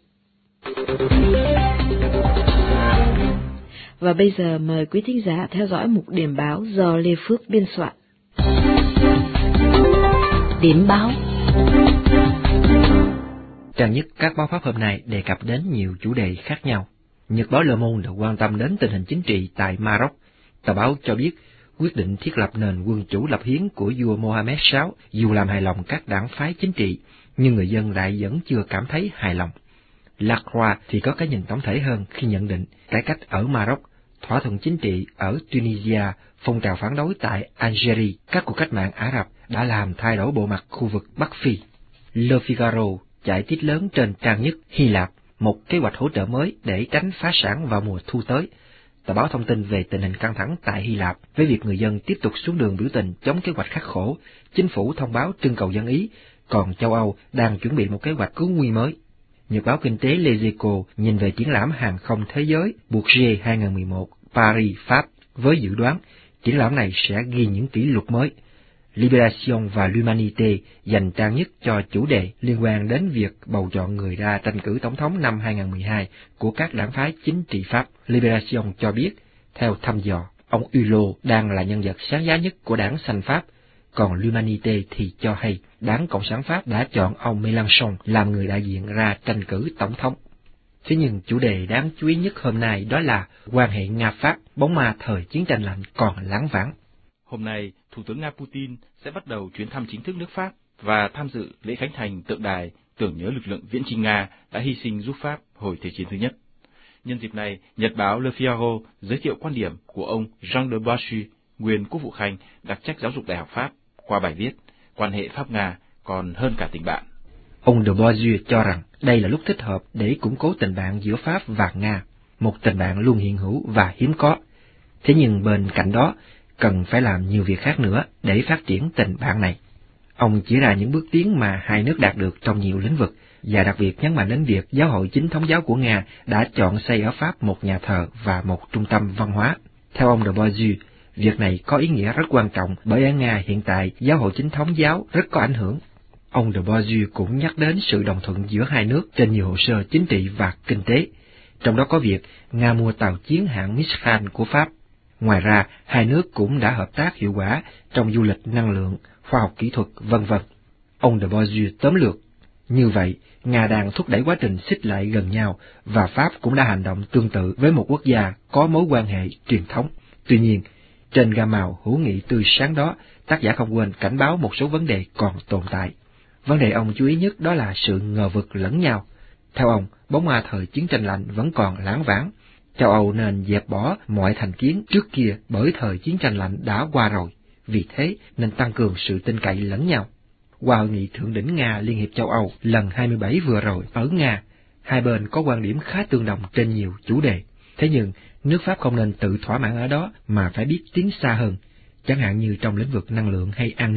Và bây giờ mời quý thính giả theo dõi mục điểm báo do Lê Phước biên soạn. Điểm báo. Trang nhất các báo Pháp hôm nay đề cập đến nhiều chủ đề khác nhau. Nhật báo Le Monde được quan tâm đến tình hình chính trị tại Maroc. Tờ báo cho biết quyết định thiết lập nền quân chủ lập hiến của vua Mohammed VI dù làm hài lòng các đảng phái chính trị, nhưng người dân lại vẫn chưa cảm thấy hài lòng. La Croix thì có cái nhìn tổng thể hơn khi nhận định cải cách ở Maroc, thỏa thuận chính trị ở Tunisia, phong trào phản đối tại Algeria, các cuộc cách mạng Ả Rập đã làm thay đổi bộ mặt khu vực Bắc Phi. Le Figaro chạy tít lớn trên trang nhất Hy Lạp, một kế hoạch hỗ trợ mới để tránh phá sản vào mùa thu tới. Tờ báo thông tin về tình hình căng thẳng tại Hy Lạp với việc người dân tiếp tục xuống đường biểu tình chống kế hoạch khắc khổ. Chính phủ thông báo trưng cầu dân ý, còn châu Âu đang chuẩn bị một kế hoạch cứu nguy mới. Nhật báo kinh tế Les Echos nhìn về triển lãm hàng không thế giới Bourget 2011, Paris, Pháp, với dự đoán triển lãm này sẽ ghi những kỷ lục mới. Libération và L'Humanité dành trang nhất cho chủ đề liên quan đến việc bầu chọn người ra tranh cử tổng thống năm 2012 của các đảng phái chính trị Pháp. Libération cho biết, theo thăm dò, ông Hulot đang là nhân vật sáng giá nhất của đảng Xanh Pháp, còn L'Humanité thì cho hay đảng Cộng sản Pháp đã chọn ông Mélenchon làm người đại diện ra tranh cử tổng thống. Thế nhưng chủ đề đáng chú ý nhất hôm nay đó là quan hệ Nga-Pháp, bóng ma thời chiến tranh lạnh còn lảng vảng. Hôm nay, Thủ tướng Nga Putin sẽ bắt đầu chuyến thăm chính thức nước Pháp và tham dự lễ khánh thành tượng đài tưởng nhớ lực lượng viễn chinh Nga đã hy sinh giúp Pháp hồi Thế chiến thứ nhất. Nhân dịp này, Nhật báo Le Figaro giới thiệu quan điểm của ông Jean de Boissy, nguyên quốc vụ khanh đặc trách giáo dục Đại học Pháp, qua bài viết quan hệ Pháp-Nga còn hơn cả tình bạn. Ông de Boissy cho rằng đây là lúc thích hợp để củng cố tình bạn giữa Pháp và Nga, một tình bạn luôn hiện hữu và hiếm có. Thế nhưng bên cạnh đó, cần phải làm nhiều việc khác nữa để phát triển tình bạn này. Ông chỉ ra những bước tiến mà hai nước đạt được trong nhiều lĩnh vực, và đặc biệt nhấn mạnh đến việc Giáo hội Chính thống giáo của Nga đã chọn xây ở Pháp một nhà thờ và một trung tâm văn hóa. Theo ông de Boissy, việc này có ý nghĩa rất quan trọng bởi ở Nga hiện tại Giáo hội Chính thống giáo rất có ảnh hưởng. Ông de Boissy cũng nhắc đến sự đồng thuận giữa hai nước trên nhiều hồ sơ chính trị và kinh tế, trong đó có việc Nga mua tàu chiến hãng Mistral của Pháp. Ngoài ra, hai nước cũng đã hợp tác hiệu quả trong du lịch, năng lượng, khoa học kỹ thuật, v.v. Ông de Boissy tóm lược, như vậy, Nga đang thúc đẩy quá trình xích lại gần nhau và Pháp cũng đã hành động tương tự với một quốc gia có mối quan hệ truyền thống. Tuy nhiên, trên gam màu hữu nghị tươi sáng đó, tác giả không quên cảnh báo một số vấn đề còn tồn tại. Vấn đề ông chú ý nhất đó là sự ngờ vực lẫn nhau. Theo ông, bóng ma thời chiến tranh lạnh vẫn còn lảng vảng. Châu Âu nên dẹp bỏ mọi thành kiến trước kia bởi thời chiến tranh lạnh đã qua rồi, vì thế nên tăng cường sự tin cậy lẫn nhau. Qua hội nghị thượng đỉnh Nga Liên hiệp châu Âu lần 27 vừa rồi ở Nga, hai bên có quan điểm khá tương đồng trên nhiều chủ đề. Thế nhưng, nước Pháp không nên tự thỏa mãn ở đó mà phải biết tiến xa hơn, chẳng hạn như trong lĩnh vực năng lượng hay an ninh.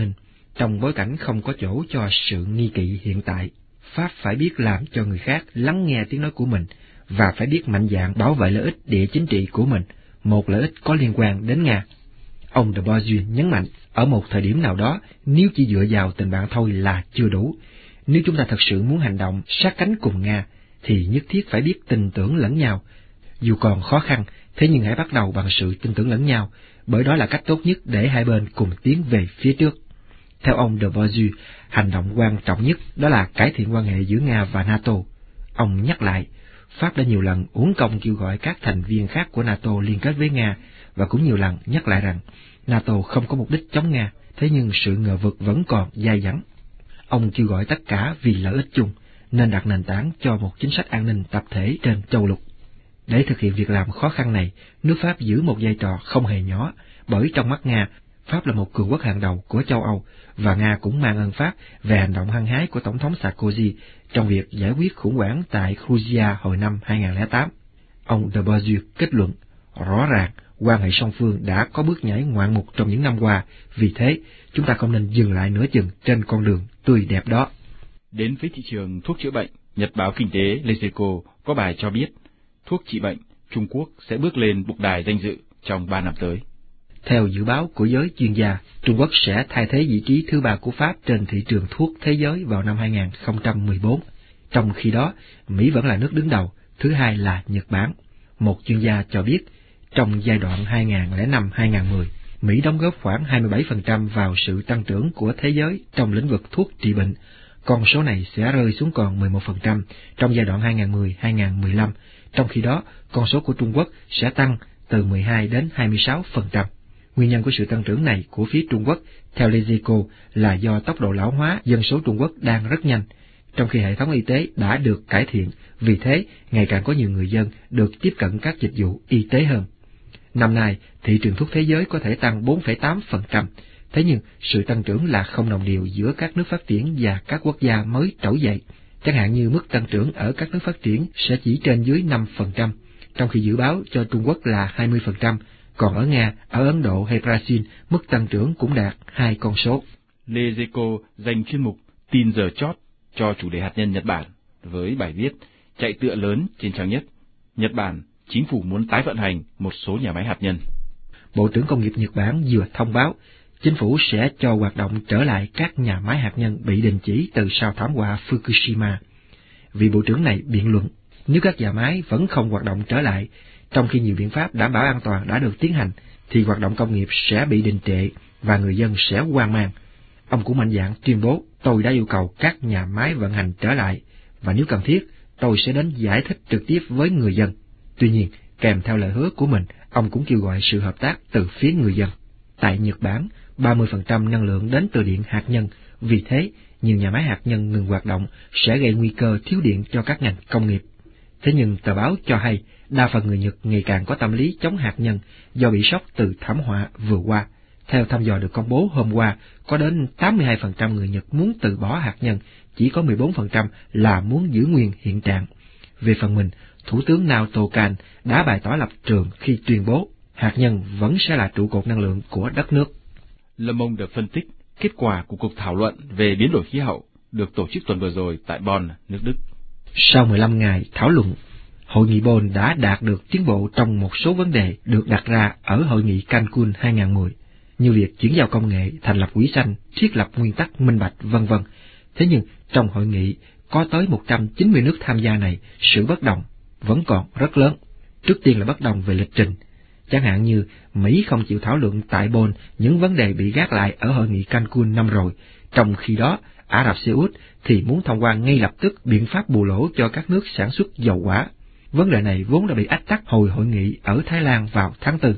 Trong bối cảnh không có chỗ cho sự nghi kỵ hiện tại, Pháp phải biết làm cho người khác lắng nghe tiếng nói của mình và phải biết mạnh dạn bảo vệ lợi ích địa chính trị của mình, một lợi ích có liên quan đến Nga. Ông de Bourdieu nhấn mạnh, ở một thời điểm nào đó, nếu chỉ dựa vào tình bạn thôi là chưa đủ. Nếu chúng ta thật sự muốn hành động sát cánh cùng Nga, thì nhất thiết phải biết tin tưởng lẫn nhau. Dù còn khó khăn, thế nhưng hãy bắt đầu bằng sự tin tưởng lẫn nhau, bởi đó là cách tốt nhất để hai bên cùng tiến về phía trước. Theo ông de Bourdieu, hành động quan trọng nhất đó là cải thiện quan hệ giữa Nga và NATO. Ông nhắc lại, Pháp đã nhiều lần uổng công kêu gọi các thành viên khác của NATO liên kết với Nga, và cũng nhiều lần nhắc lại rằng NATO không có mục đích chống Nga, thế nhưng sự ngờ vực vẫn còn dai dẳng. Ông kêu gọi tất cả vì lợi ích chung, nên đặt nền tảng cho một chính sách an ninh tập thể trên châu lục. Để thực hiện việc làm khó khăn này, nước Pháp giữ một vai trò không hề nhỏ, bởi trong mắt Nga, Pháp là một cường quốc hàng đầu của châu Âu, và Nga cũng mang ơn Pháp về hành động hăng hái của Tổng thống Sarkozy trong việc giải quyết khủng hoảng tại Georgia hồi năm 2008. Ông de Bourdieu kết luận, rõ ràng quan hệ song phương đã có bước nhảy ngoạn mục trong những năm qua, vì thế chúng ta không nên dừng lại nửa chừng trên con đường tươi đẹp đó. Đến với thị trường thuốc chữa bệnh, Nhật báo Kinh tế Lezeco có bài cho biết, thuốc trị bệnh, Trung Quốc sẽ bước lên bục đài danh dự trong 3 năm tới. Theo dự báo của giới chuyên gia, Trung Quốc sẽ thay thế vị trí thứ 3 của Pháp trên thị trường thuốc thế giới vào năm 2014. Trong khi đó, Mỹ vẫn là nước đứng đầu, thứ hai là Nhật Bản. Một chuyên gia cho biết, trong giai đoạn 2005-2010, Mỹ đóng góp khoảng 27% vào sự tăng trưởng của thế giới trong lĩnh vực thuốc trị bệnh. Con số này sẽ rơi xuống còn 11% trong giai đoạn 2010-2015. Trong khi đó, con số của Trung Quốc sẽ tăng từ 12 đến 26%. Nguyên nhân của sự tăng trưởng này của phía Trung Quốc, theo Lezeco, là do tốc độ lão hóa dân số Trung Quốc đang rất nhanh, trong khi hệ thống y tế đã được cải thiện, vì thế ngày càng có nhiều người dân được tiếp cận các dịch vụ y tế hơn. Năm nay, thị trường thuốc thế giới có thể tăng 4,8%, thế nhưng sự tăng trưởng là không đồng đều giữa các nước phát triển và các quốc gia mới trỗi dậy. Chẳng hạn như mức tăng trưởng ở các nước phát triển sẽ chỉ trên dưới 5%, trong khi dự báo cho Trung Quốc là 20%, còn ở Nga, ở Ấn Độ hay Brazil, mức tăng trưởng cũng đạt 2 con số. Lezeco dành chuyên mục tin giờ chót cho chủ đề hạt nhân Nhật Bản với bài viết chạy tựa lớn trên trang nhất, Nhật Bản, chính phủ muốn tái vận hành một số nhà máy hạt nhân. Bộ trưởng Công nghiệp Nhật Bản vừa thông báo, chính phủ sẽ cho hoạt động trở lại các nhà máy hạt nhân bị đình chỉ từ sau thảm họa Fukushima. Vị bộ trưởng này biện luận, nếu các nhà máy vẫn không hoạt động trở lại, trong khi nhiều biện pháp đảm bảo an toàn đã được tiến hành, thì hoạt động công nghiệp sẽ bị đình trệ và người dân sẽ hoang mang. Ông cũng mạnh dạn tuyên bố, tôi đã yêu cầu các nhà máy vận hành trở lại, và nếu cần thiết, tôi sẽ đến giải thích trực tiếp với người dân. Tuy nhiên, kèm theo lời hứa của mình, ông cũng kêu gọi sự hợp tác từ phía người dân. Tại Nhật Bản, 30% năng lượng đến từ điện hạt nhân, vì thế, nhiều nhà máy hạt nhân ngừng hoạt động sẽ gây nguy cơ thiếu điện cho các ngành công nghiệp. Thế nhưng tờ báo cho hay, đa phần người Nhật ngày càng có tâm lý chống hạt nhân do bị sốc từ thảm họa vừa qua. Theo thăm dò được công bố hôm qua, có đến 82% người Nhật muốn từ bỏ hạt nhân, chỉ có 14% là muốn giữ nguyên hiện trạng. Về phần mình, Thủ tướng Naoto Kan đã bày tỏ lập trường khi tuyên bố hạt nhân vẫn sẽ là trụ cột năng lượng của đất nước. Le Monde phân tích kết quả của cuộc thảo luận về biến đổi khí hậu được tổ chức tuần vừa rồi tại Bonn, nước Đức. Sau 15 ngày thảo luận, Hội nghị Bonn đã đạt được tiến bộ trong một số vấn đề được đặt ra ở Hội nghị Cancun 2010, như việc chuyển giao công nghệ, thành lập quỹ xanh, thiết lập nguyên tắc minh bạch, v.v. Thế nhưng, trong hội nghị có tới 190 nước tham gia này, sự bất đồng vẫn còn rất lớn. Trước tiên là bất đồng về lịch trình. Chẳng hạn như Mỹ không chịu thảo luận tại Bonn những vấn đề bị gác lại ở Hội nghị Cancun năm rồi, trong khi đó Ả Rập Xê Út thì muốn thông qua ngay lập tức biện pháp bù lỗ cho các nước sản xuất dầu hỏa. Vấn đề này vốn đã bị ách tắc hồi hội nghị ở Thái Lan vào tháng 4.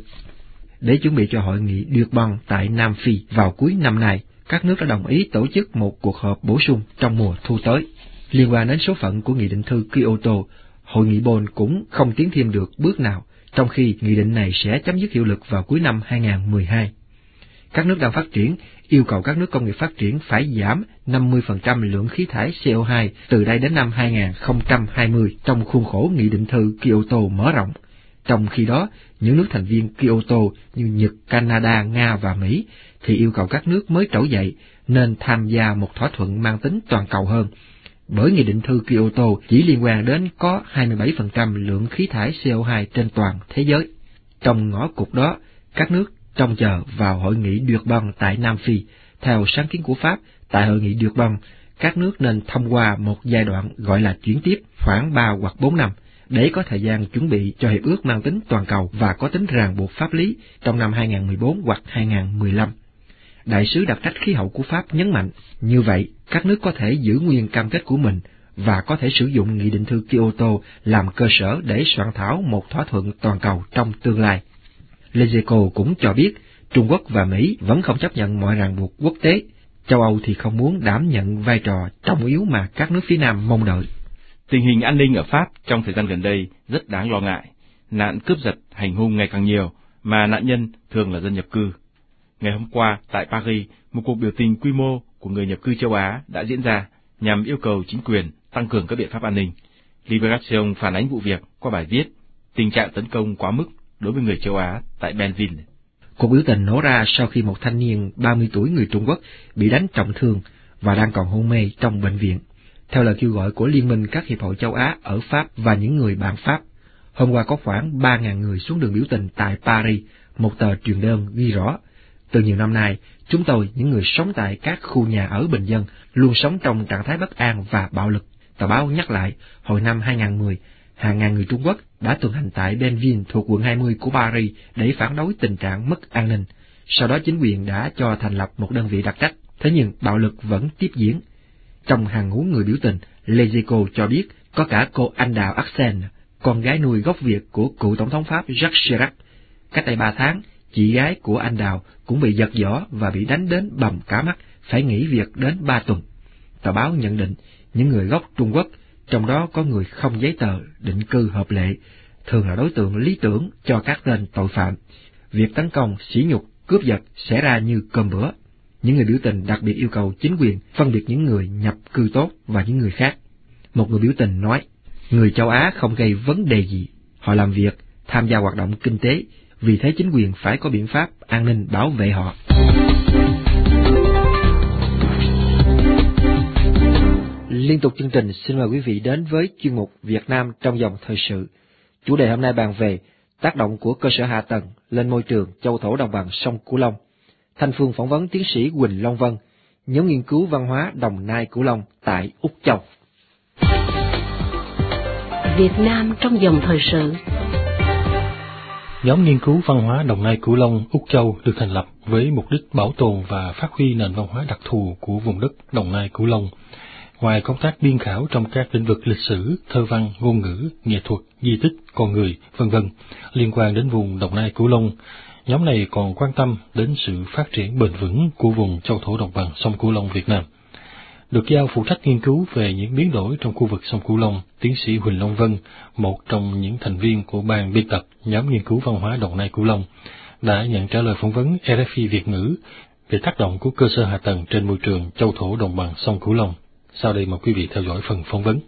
Để chuẩn bị cho hội nghị Durban tại Nam Phi vào cuối năm nay, các nước đã đồng ý tổ chức một cuộc họp bổ sung trong mùa thu tới. Liên quan đến số phận của Nghị định thư Kyoto, Hội nghị Bonn cũng không tiến thêm được bước nào, trong khi nghị định này sẽ chấm dứt hiệu lực vào cuối năm 2012. Các nước đang phát triển yêu cầu các nước công nghiệp phát triển phải giảm 50% lượng khí thải CO2 từ đây đến năm 2020 trong khuôn khổ Nghị định thư Kyoto mở rộng. Trong khi đó, những nước thành viên Kyoto như Nhật, Canada, Nga và Mỹ thì yêu cầu các nước mới trỗi dậy nên tham gia một thỏa thuận mang tính toàn cầu hơn. Bởi Nghị định thư Kyoto chỉ liên quan đến có 27% lượng khí thải CO2 trên toàn thế giới. Trong ngõ cụt đó, các nước trông chờ vào hội nghị Durban tại Nam Phi. Theo sáng kiến của Pháp, tại hội nghị Durban, các nước nên thông qua một giai đoạn gọi là chuyển tiếp khoảng 3 hoặc 4 năm, để có thời gian chuẩn bị cho hiệp ước mang tính toàn cầu và có tính ràng buộc pháp lý trong năm 2014 hoặc 2015. Đại sứ đặc trách khí hậu của Pháp nhấn mạnh, như vậy các nước có thể giữ nguyên cam kết của mình và có thể sử dụng Nghị định thư Kyoto làm cơ sở để soạn thảo một thỏa thuận toàn cầu trong tương lai. Lezeco cũng cho biết Trung Quốc và Mỹ vẫn không chấp nhận mọi ràng buộc quốc tế. Châu Âu thì không muốn đảm nhận vai trò trọng yếu mà các nước phía Nam mong đợi. Tình hình an ninh ở Pháp trong thời gian gần đây rất đáng lo ngại. Nạn cướp giật hành hung ngày càng nhiều, mà nạn nhân thường là dân nhập cư. Ngày hôm qua, tại Paris, một cuộc biểu tình quy mô của người nhập cư châu Á đã diễn ra nhằm yêu cầu chính quyền tăng cường các biện pháp an ninh. Libération phản ánh vụ việc qua bài viết "Tình trạng tấn công quá mức đối với người châu Á tại Benville". Cuộc biểu tình nổ ra sau khi một thanh niên 30 tuổi người Trung Quốc bị đánh trọng thương và đang còn hôn mê trong bệnh viện. Theo lời kêu gọi của Liên minh các hiệp hội châu Á ở Pháp và những người bạn Pháp, hôm qua có khoảng 3.000 người xuống đường biểu tình tại Paris, một tờ truyền đơn ghi rõ. Từ nhiều năm nay, chúng tôi, những người sống tại các khu nhà ở bình dân, luôn sống trong trạng thái bất an và bạo lực. Tờ báo nhắc lại, hồi năm 2010, hàng ngàn người Trung Quốc đã tuần hành tại Benville thuộc quận 20 của Paris để phản đối tình trạng mất an ninh. Sau đó chính quyền đã cho thành lập một đơn vị đặc trách, thế nhưng bạo lực vẫn tiếp diễn. Trong hàng ngũ người biểu tình, Lezeco cho biết có cả cô Anh Đào Axel, con gái nuôi gốc Việt của cựu tổng thống Pháp Jacques Chirac. Cách đây 3 tháng, chị gái của anh Đào cũng bị giật giỏ và bị đánh đến bầm cả mắt, phải nghỉ việc đến 3 tuần. Tờ báo nhận định những người gốc Trung Quốc, trong đó có người không giấy tờ định cư hợp lệ, thường là đối tượng lý tưởng cho các tên tội phạm. Việc tấn công, sỉ nhục, cướp giật xảy ra như cơm bữa. Những người biểu tình đặc biệt yêu cầu chính quyền phân biệt những người nhập cư tốt và những người khác. Một người biểu tình nói, người châu Á không gây vấn đề gì, họ làm việc, tham gia hoạt động kinh tế, vì thế chính quyền phải có biện pháp an ninh bảo vệ họ. Liên tục chương trình, xin mời quý vị đến với chuyên mục Việt Nam trong dòng thời sự. Chủ đề hôm nay bàn về tác động của cơ sở hạ tầng lên môi trường châu thổ đồng bằng sông Cửu Long. Thanh Phương phỏng vấn tiến sĩ Huỳnh Long Vân, nhóm nghiên cứu văn hóa Đồng Nai Cửu Long tại Úc Châu. Việt Nam trong dòng thời sự. Nhóm nghiên cứu văn hóa Đồng Nai Cửu Long Úc Châu được thành lập với mục đích bảo tồn và phát huy nền văn hóa đặc thù của vùng đất Đồng Nai Cửu Long. Ngoài công tác biên khảo trong các lĩnh vực lịch sử, thơ văn, ngôn ngữ, nghệ thuật, di tích, con người, v.v. liên quan đến vùng Đồng Nai Cửu Long, nhóm này còn quan tâm đến sự phát triển bền vững của vùng châu thổ đồng bằng sông Cửu Long Việt Nam. Được giao phụ trách nghiên cứu về những biến đổi trong khu vực sông Cửu Long, tiến sĩ Huỳnh Long Vân, một trong những thành viên của ban biên tập nhóm nghiên cứu văn hóa Đồng Nai Cửu Long, đã nhận trả lời phỏng vấn RFI Việt ngữ về tác động của cơ sở hạ tầng trên môi trường châu thổ đồng bằng sông Cửu Long. Sau đây mời quý vị theo dõi phần phỏng vấn.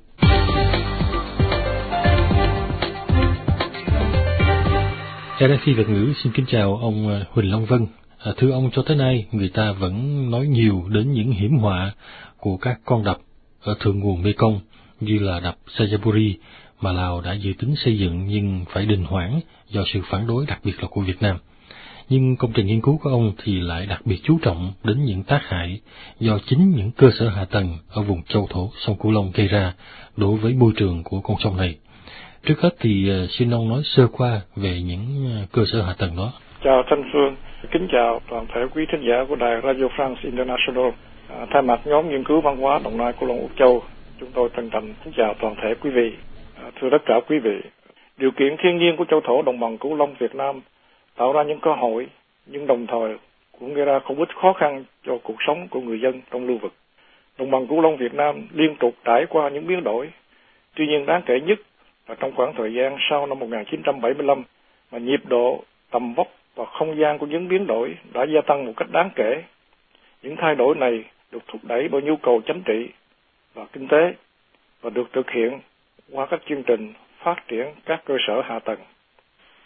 RFI Việt ngữ xin kính chào ông Huỳnh Long Vân. Thưa ông, cho tới nay người ta vẫn nói nhiều đến những hiểm họa của các con đập ở thượng nguồn Mekong như là đập Sayaburi mà Lào đã dự tính xây dựng nhưng phải đình hoãn do sự phản đối đặc biệt là của Việt Nam. Nhưng công trình nghiên cứu của ông thì lại đặc biệt chú trọng đến những tác hại do chính những cơ sở hạ tầng ở vùng châu thổ sông Cửu Long gây ra đối với môi trường của con sông này. Trước hết thì xin ông nói sơ qua về những cơ sở hạ tầng đó. Chào Thanh Phương, kính chào toàn thể quý thính giả của đài Radio France International. Thay mặt nhóm nghiên cứu văn hóa Đồng Nai Cửu Long Úc Châu, chúng tôi chân thành kính chào toàn thể quý vị. Thưa tất cả quý vị, điều kiện thiên nhiên của châu thổ đồng bằng Cửu Long Việt Nam tạo ra những cơ hội, nhưng đồng thời cũng gây ra không ít khó khăn cho cuộc sống của người dân trong lưu vực. Đồng bằng Cửu Long Việt Nam liên tục trải qua những biến đổi, tuy nhiên đáng kể nhất là trong khoảng thời gian sau năm 1975 mà nhịp độ, tầm vóc và không gian của những biến đổi đã gia tăng một cách đáng kể. Những thay đổi này được thúc đẩy bởi nhu cầu chính trị và kinh tế và được thực hiện qua các chương trình phát triển các cơ sở hạ tầng.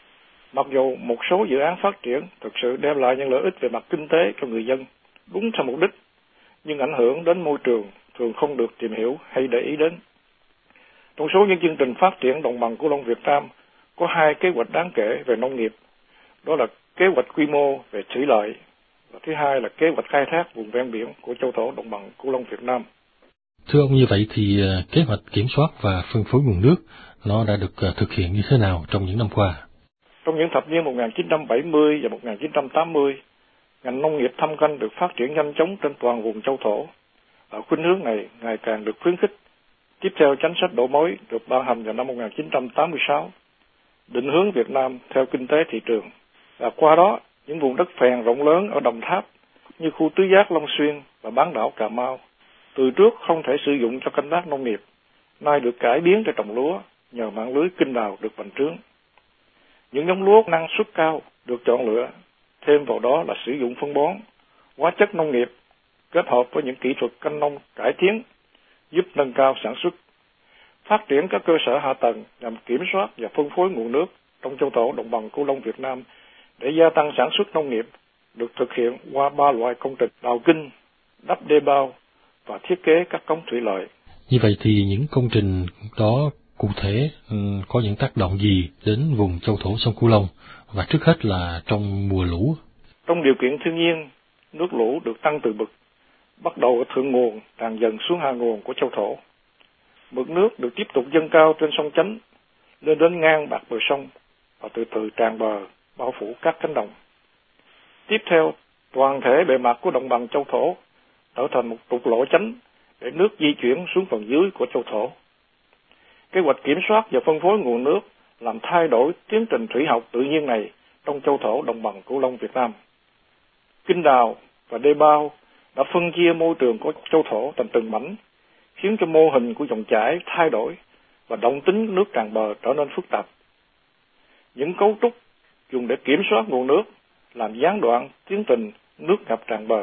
Mặc dù một số dự án phát triển thực sự đem lại những lợi ích về mặt kinh tế cho người dân đúng theo mục đích, nhưng ảnh hưởng đến môi trường thường không được tìm hiểu hay để ý đến. Trong số những chương trình phát triển đồng bằng Cửu Long Việt Nam có 2 kế hoạch đáng kể về nông nghiệp, đó là kế hoạch quy mô về thủy lợi và thứ hai là kế hoạch khai thác vùng ven biển của châu thổ đồng bằng Cửu Long Việt Nam. Thưa ông, như vậy thì kế hoạch kiểm soát và phân phối nguồn nước nó đã được thực hiện như thế nào trong những năm qua? Trong những thập niên 1970 và 1980, ngành nông nghiệp thâm canh được phát triển nhanh chóng trên toàn vùng châu thổ. Và khuynh hướng này ngày càng được khuyến khích. Tiếp theo, chính sách đổi mới được ban hành vào năm 1986, định hướng Việt Nam theo kinh tế thị trường. Và qua đó, những vùng đất phèn rộng lớn ở Đồng Tháp như khu tứ giác Long Xuyên và bán đảo Cà Mau từ trước không thể sử dụng cho canh tác nông nghiệp, nay được cải biến để trồng lúa nhờ mạng lưới kênh đào được bành trướng. Những giống lúa năng suất cao được chọn lựa, thêm vào đó là sử dụng phân bón, hóa chất nông nghiệp kết hợp với những kỹ thuật canh nông cải tiến giúp nâng cao sản xuất. Phát triển các cơ sở hạ tầng nhằm kiểm soát và phân phối nguồn nước trong châu thổ đồng bằng Cửu Long Việt Nam để gia tăng sản xuất nông nghiệp được thực hiện qua 3 loại công trình đào kinh, đắp đê bao và thiết kế các cống thủy lợi. Như vậy thì những công trình đó cụ thể có những tác động gì đến vùng châu thổ sông Cửu Long, và trước hết là trong mùa lũ? Trong điều kiện thiên nhiên, nước lũ được tăng từ bực, bắt đầu ở thượng nguồn tràn dần xuống hạ nguồn của châu thổ. Mực nước được tiếp tục dâng cao trên sông Chánh lên đến ngang bạc bờ sông và từ từ tràn bờ bao phủ các cánh đồng. Tiếp theo, toàn thể bề mặt của đồng bằng châu thổ trở thành một trục lỗ chánh để nước di chuyển xuống phần dưới của châu thổ. Kế hoạch kiểm soát và phân phối nguồn nước làm thay đổi tiến trình thủy học tự nhiên này trong châu thổ đồng bằng Cửu Long Việt Nam. Kênh đào và đê bao đã phân chia môi trường của châu thổ thành từng mảnh, khiến cho mô hình của dòng chảy thay đổi và động tính nước tràn bờ trở nên phức tạp. Những cấu trúc dùng để kiểm soát nguồn nước làm gián đoạn tiến trình nước ngập tràn bờ.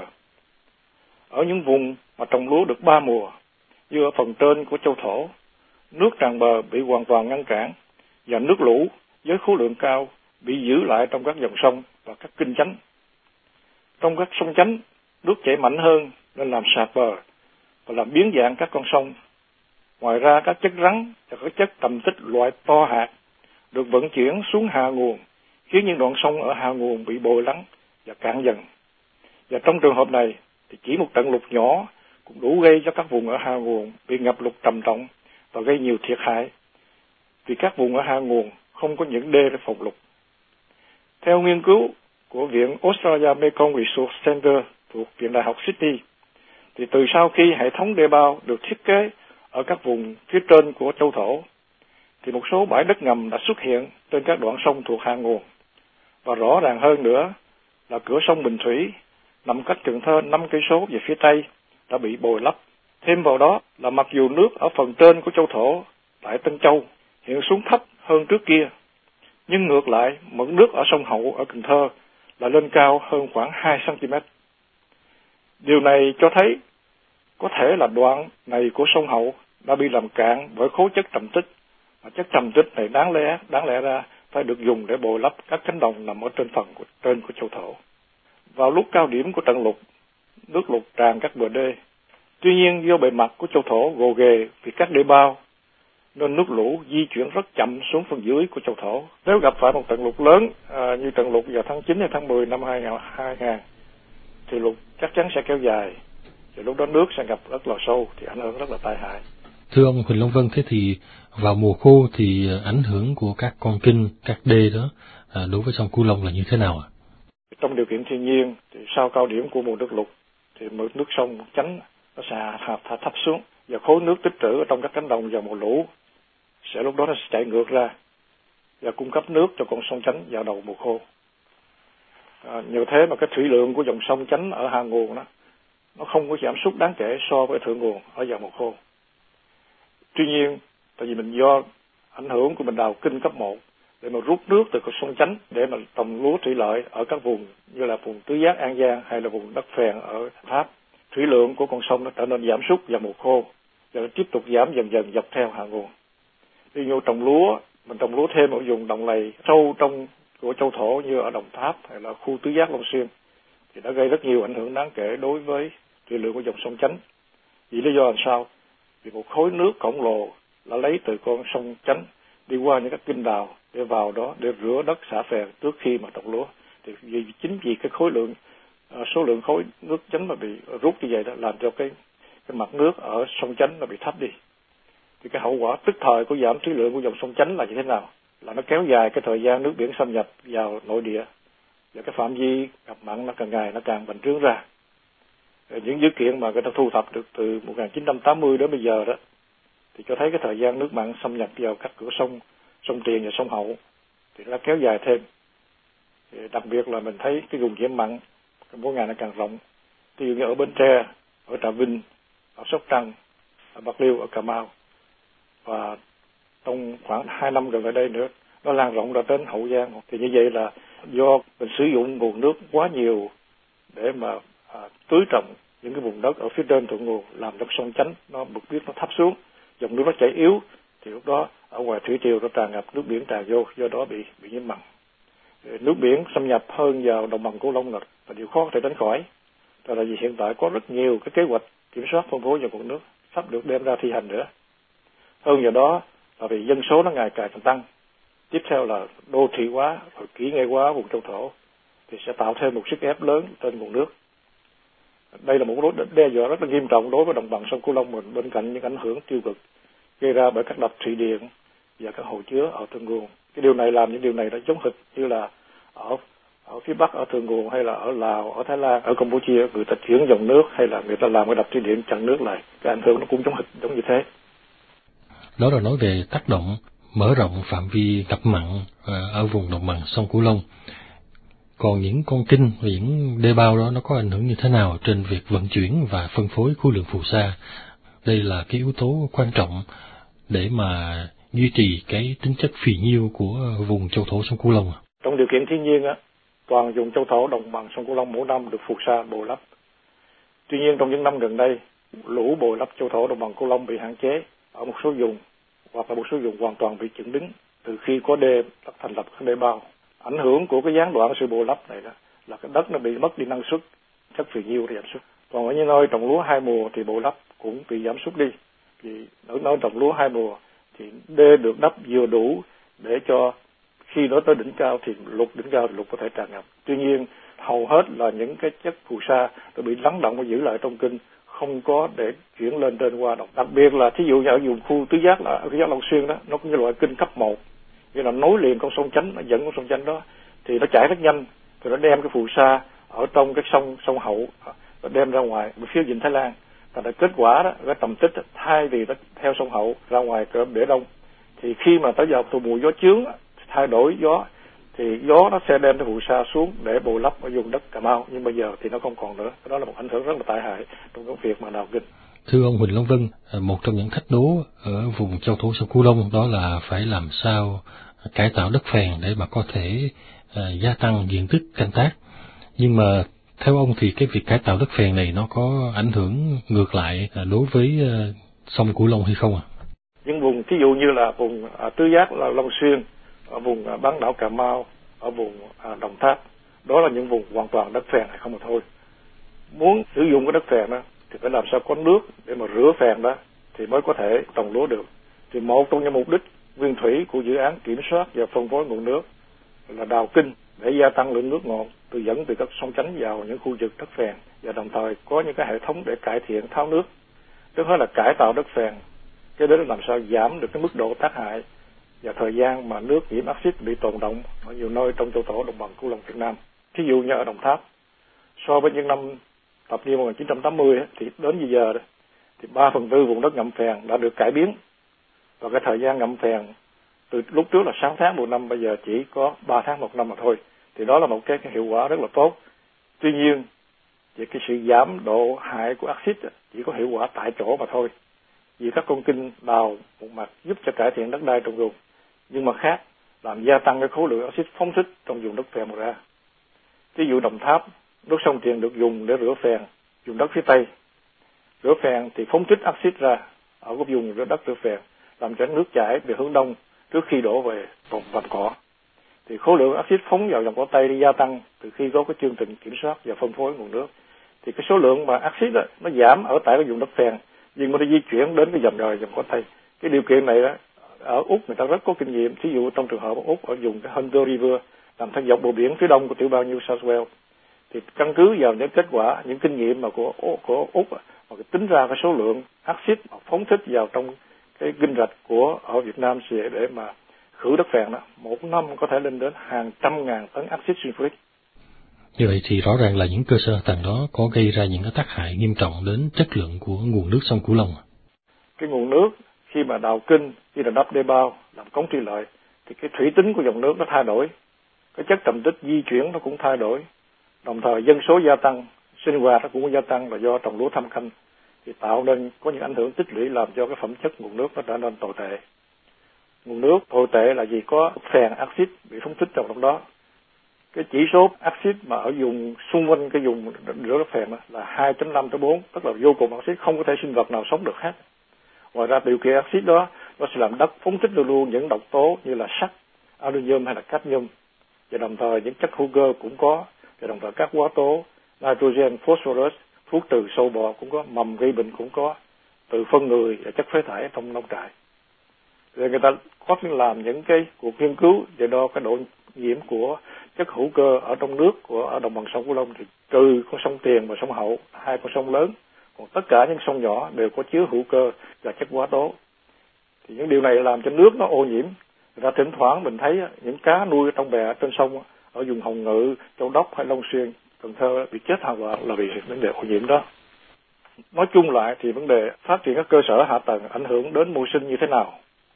Ở những vùng mà trồng lúa được 3 mùa, như ở phần trên của châu thổ, nước tràn bờ bị hoàn toàn ngăn cản và nước lũ với khối lượng cao bị giữ lại trong các dòng sông và các kênh chánh. Trong các sông chánh, nước chảy mạnh hơn nên làm sạt bờ và làm biến dạng các con sông. Ngoài ra, các chất rắn và các chất trầm tích loại to hạt được vận chuyển xuống hạ nguồn, khiến những đoạn sông ở hạ nguồn bị bồi lắng và cạn dần. Và trong trường hợp này, thì chỉ một trận lụt nhỏ cũng đủ gây cho các vùng ở hạ nguồn bị ngập lụt trầm trọng và gây nhiều thiệt hại, vì các vùng ở hạ nguồn không có những đê để phòng lụt. Theo nghiên cứu của Viện Australia Mekong Resource Center thuộc Viện Đại học Sydney, thì từ sau khi hệ thống đê bao được thiết kế ở các vùng phía trên của châu thổ, thì một số bãi đất ngầm đã xuất hiện trên các đoạn sông thuộc hạ nguồn. Và rõ ràng hơn nữa là cửa sông Bình Thủy nằm cách Cần Thơ 5 cây số về phía tây đã bị bồi lấp. Thêm vào đó là mặc dù nước ở phần trên của châu thổ tại Tân Châu hiện xuống thấp hơn trước kia, nhưng ngược lại mực nước ở sông Hậu ở Cần Thơ là lên cao hơn khoảng 2 cm. Điều này cho thấy có thể là đoạn này của sông Hậu đã bị làm cạn bởi khối chất trầm tích, và chất trầm tích này đáng lẽ ra phải được dùng để bồi lấp các cánh đồng nằm ở trên phần trên của châu thổ. Vào lúc cao điểm của trận lụt, nước lụt tràn các bờ đê. Tuy nhiên do bề mặt của châu thổ gồ ghề vì các đê bao, nên nước lũ di chuyển rất chậm xuống phần dưới của châu thổ. Nếu gặp phải một trận lụt lớn như trận lụt vào tháng 9 hay tháng 10 năm 2000, thì lụt chắc chắn sẽ kéo dài. Thì lúc đó nước sẽ ngập rất là sâu, thì ảnh hưởng rất là tai hại. Thưa ông Huỳnh Long Vân, thế thì vào mùa khô thì ảnh hưởng của các con kênh, các đê đó đối với sông Cửu Long là như thế nào ạ? Trong điều kiện thiên nhiên, thì sau cao điểm của mùa nước lụt, thì mực nước sông Chánh nó sẽ thấp xuống, và khối nước tích trữ ở trong các cánh đồng vào mùa lũ sẽ lúc đó nó sẽ chạy ngược ra và cung cấp nước cho con sông Chánh vào đầu mùa khô. Nhờ thế mà cái thủy lượng của dòng sông Chánh ở hạ nguồn nó không có giảm sút đáng kể so với thượng nguồn ở vào mùa khô. Tuy nhiên, tại vì mình do ảnh hưởng của mình đào kinh cấp 1 để mà rút nước từ con sông Chánh để mà trồng lúa thủy lợi ở các vùng như là vùng tứ giác An Giang hay là vùng đất phèn ở Tháp, thủy lượng của con sông nó trở nên giảm sút vào mùa khô và nó tiếp tục giảm dần dần dọc theo hạ nguồn. Ví dụ trồng lúa, mình trồng lúa thêm ở vùng đồng lầy sâu trong của châu thổ như ở Đồng Tháp hay là khu tứ giác Long Xuyên thì đã gây rất nhiều ảnh hưởng đáng kể đối với trữ lượng của dòng sông Chánh. Vì lý do làm sao? Vì một khối nước khổng lồ đã lấy từ con sông Chánh đi qua những các kênh đào để vào đó để rửa đất xả phèn trước khi mà trồng lúa. Thì chính vì cái số lượng khối nước Chánh mà bị rút như vậy đó làm cho cái mặt nước ở sông Chánh nó bị thấp đi. Thì cái hậu quả tức thời của giảm trữ lượng của dòng sông Chánh là như thế nào? Là nó kéo dài cái thời gian nước biển xâm nhập vào nội địa và cái phạm vi ngập mặn nó càng ngày nó càng bành trướng ra. Những dữ kiện mà người ta thu thập được từ 1980 đến bây giờ đó thì cho thấy cái thời gian nước mặn xâm nhập vào các cửa sông Tiền và sông Hậu thì nó kéo dài thêm. Thì đặc biệt là mình thấy cái vùng nhiễm mặn mỗi ngày nó càng rộng. Ví dụ như ở Bến Tre, ở Trà Vinh, ở Sóc Trăng, ở Bạc Liêu, ở Cà Mau, và trong khoảng 2 năm gần ở đây nữa nó lan rộng ra đến Hậu Giang. Thì như vậy là do mình sử dụng nguồn nước quá nhiều để mà tưới trồng những cái vùng đất ở phía trên thượng nguồn, làm cho sông Chánh nó mực nước nó thấp xuống, dòng nước nó chảy yếu, thì lúc đó ở ngoài thủy triều nó tràn ngập, nước biển tràn vô, do đó bị nhiễm mặn. Nước biển xâm nhập hơn vào đồng bằng Cửu Long là điều khó có thể tránh khỏi. Tại vì hiện tại có rất nhiều cái kế hoạch kiểm soát phân phối dòng nguồn nước sắp được đem ra thi hành nữa. Hơn vào đó là vì dân số nó ngày càng tăng. Tiếp theo là đô thị hóa, rồi kỹ nghệ hóa vùng châu thổ thì sẽ tạo thêm một sức ép lớn trên nguồn nước. Đây là một mối đe dọa rất là nghiêm trọng đối với đồng bằng sông Cửu Long mình, bên cạnh những ảnh hưởng tiêu cực gây ra bởi các đập thủy điện và các hồ chứa ở thượng nguồn. Cái điều này làm những điều này nó giống hệt như là ở phía Bắc ở thượng nguồn, hay là ở Lào, ở Thái Lan, ở Campuchia người ta chuyển dòng nước hay là người ta làm cái đập thủy điện chặn nước lại, cái ảnh hưởng nó cũng giống như thế. Đó là nói về tác động mở rộng phạm vi ngập mặn ở vùng đồng bằng sông Cửu Long. Còn những con kênh và những đê bao đó nó có ảnh hưởng như thế nào trên việc vận chuyển và phân phối khối lượng phù sa? Đây là cái yếu tố quan trọng để mà duy trì cái tính chất phì nhiêu của vùng châu thổ sông Cửu Long. Trong điều kiện thiên nhiên á, toàn vùng châu thổ đồng bằng sông Cửu Long mỗi năm được phù sa bồi lấp. Tuy nhiên trong những năm gần đây, lũ bồi lấp châu thổ đồng bằng Cửu Long bị hạn chế ở một số vùng, hoặc là một số vùng hoàn toàn bị chững đứng từ khi có đê thành lập các đê bao. Ảnh hưởng của cái gián đoạn sự bồi lấp này đó là cái đất nó bị mất đi năng suất, chất phì nhiêu giảm sút. Còn ở những nơi trồng lúa hai mùa thì bồi lấp cũng bị giảm sút đi. Vì ở nơi trồng lúa hai mùa thì đê được đắp vừa đủ để cho khi nó tới đỉnh cao thì đỉnh cao thì lụt có thể tràn ngập. Tuy nhiên hầu hết là những cái chất phù sa nó bị lắng động và giữ lại trong kênh, không có để chuyển lên trên qua đồng. Đặc biệt là thí dụ như ở vùng khu tứ giác, là ở tứ giác Long Xuyên đó, nó cũng như loại kênh cấp 1, như là nối liền con sông Chánh, nó dẫn con sông Chánh đó thì nó chảy rất nhanh, rồi nó đem cái phù sa ở trong cái sông Hậu nó đem ra ngoài phía vịnh Thái Lan. Và kết quả đó, cái tầm tích thay vì nó theo sông Hậu ra ngoài cỡ Biển Đông, thì khi mà tới vào mùa gió chướng thay đổi gió thì gió nó sẽ đem cái phù sa xuống để bồi lấp ở vùng đất Cà Mau, nhưng bây giờ thì nó không còn nữa. Đó là một ảnh hưởng rất là tai hại trong cái việc mà đào kênh. Thưa ông Huỳnh Long Vân, một trong những thách đố ở vùng châu thổ sông Cửu Long đó là phải làm sao cải tạo đất phèn để mà có thể gia tăng diện tích canh tác. Nhưng mà theo ông thì cái việc cải tạo đất phèn này nó có ảnh hưởng ngược lại đối với sông Cửu Long hay không ạ? Những vùng ví dụ như là vùng tứ giác là Long Xuyên, ở vùng bán đảo Cà Mau, ở vùng Đồng Tháp, đó là những vùng hoàn toàn đất phèn hay không mà thôi. Muốn sử dụng cái đất phèn đó thì phải làm sao có nước để mà rửa phèn đó thì mới có thể trồng lúa được. Thì một trong những mục đích nguyên thủy của dự án kiểm soát và phân phối nguồn nước là đào kênh để gia tăng lượng nước ngọt dẫn từ các sông Chánh vào những khu vực đất phèn, và đồng thời có những cái hệ thống để cải thiện tháo nước. Trước hết là cải tạo đất phèn, cái đó là làm sao giảm được cái mức độ tác hại và thời gian mà nước nhiễm axit bị tồn động ở nhiều nơi trong châu thổ đồng bằng Cửu Long Việt Nam. Thí dụ như ở Đồng Tháp, so với những năm thập niên 1980 thì đến bây giờ thì 3/4 vùng đất ngậm phèn đã được cải biến, và cái thời gian ngậm phèn từ lúc trước là 6 tháng một năm, bây giờ chỉ có 3 tháng một năm mà thôi. Thì đó là một cái hiệu quả rất là tốt. Tuy nhiên thì cái sự giảm độ hại của axit chỉ có hiệu quả tại chỗ mà thôi. Vì các con kênh đào một mặt giúp cho cải thiện đất đai trong vùng, nhưng mà khác làm gia tăng cái khối lượng axit phóng thích trong vùng đất phèn mà ra. Ví dụ Đồng Tháp, nước sông Tiền được dùng để rửa phèn, vùng đất phía Tây rửa phèn thì phóng thích axit ra ở cái vùng đất rửa phèn, làm cho nước chảy về hướng đông trước khi đổ về vùng vàm cỏ. thì khối lượng axit phóng vào dòng cỏ Tây đi gia tăng từ khi có cái chương trình kiểm soát và phân phối nguồn nước. Thì cái số lượng mà axit đó, nó giảm ở tại cái vùng đất phèn, nhưng mà nó di chuyển đến cái dòng cỏ Tây. Cái điều kiện này đó, ở Úc người ta rất có kinh nghiệm. Thí dụ trong trường hợp ở Úc ở vùng cái Hunter River nằm theo dọc bờ biển phía đông của tiểu bang New South Wales, thì căn cứ vào những kết quả, những kinh nghiệm mà của Úc mà tính ra cái số lượng axit phóng thích vào trong cái kênh rạch của ở Việt Nam để mà khử đất phèn đó, một năm có thể lên đến hàng trăm ngàn tấn axit sulfuric. Như vậy thì rõ ràng là những cơ sở tầng đó có gây ra những cái tác hại nghiêm trọng đến chất lượng của nguồn nước sông Cửu Long. Cái nguồn nước khi mà đào kênh, khi là đắp đê bao, làm cống thủy lợi, thì cái thủy tính của dòng nước nó thay đổi, cái chất trầm tích di chuyển nó cũng thay đổi, đồng thời dân số gia tăng, sinh hoạt nó cũng gia tăng là do trồng lúa thâm canh, thì tạo nên có những ảnh hưởng tích lũy làm cho cái phẩm chất nguồn nước nó trở nên tồi tệ. Nguồn nước tồi tệ là vì có phèn axit bị phóng thích trong đó. Cái chỉ số axit mà ở vùng xung quanh cái vùng rửa đất phèn là 2.5 tới 4, tức là vô cùng axit, không có thể sinh vật nào sống được hết. Ngoài ra điều kiện axit đó nó sẽ làm đất phóng thích luôn những độc tố như là sắt, aluminium hay là cadmium, và đồng thời những chất hữu cơ cũng có, và đồng thời các hóa tố nitrogen, phosphorus, thuốc từ sâu bò cũng có, mầm gây bệnh cũng có, từ phân người và chất phế thải trong nông trại. Rồi người ta có làm những cái cuộc nghiên cứu về đo cái độ nhiễm của chất hữu cơ ở trong nước ở đồng bằng sông Cửu Long, thì trừ con sông Tiền và sông Hậu, hai con sông lớn, còn tất cả những sông nhỏ đều có chứa hữu cơ và chất hóa tố. Thì những điều này làm cho nước nó ô nhiễm. Người ta thỉnh thoảng mình thấy những cá nuôi trong bè trên sông ở vùng Hồng Ngự, Châu Đốc hay Long Xuyên, Cần Thơ bị chết hàng loạt là vì vấn đề ô nhiễm đó. Nói chung lại thì vấn đề phát triển các cơ sở hạ tầng ảnh hưởng đến môi sinh như thế nào?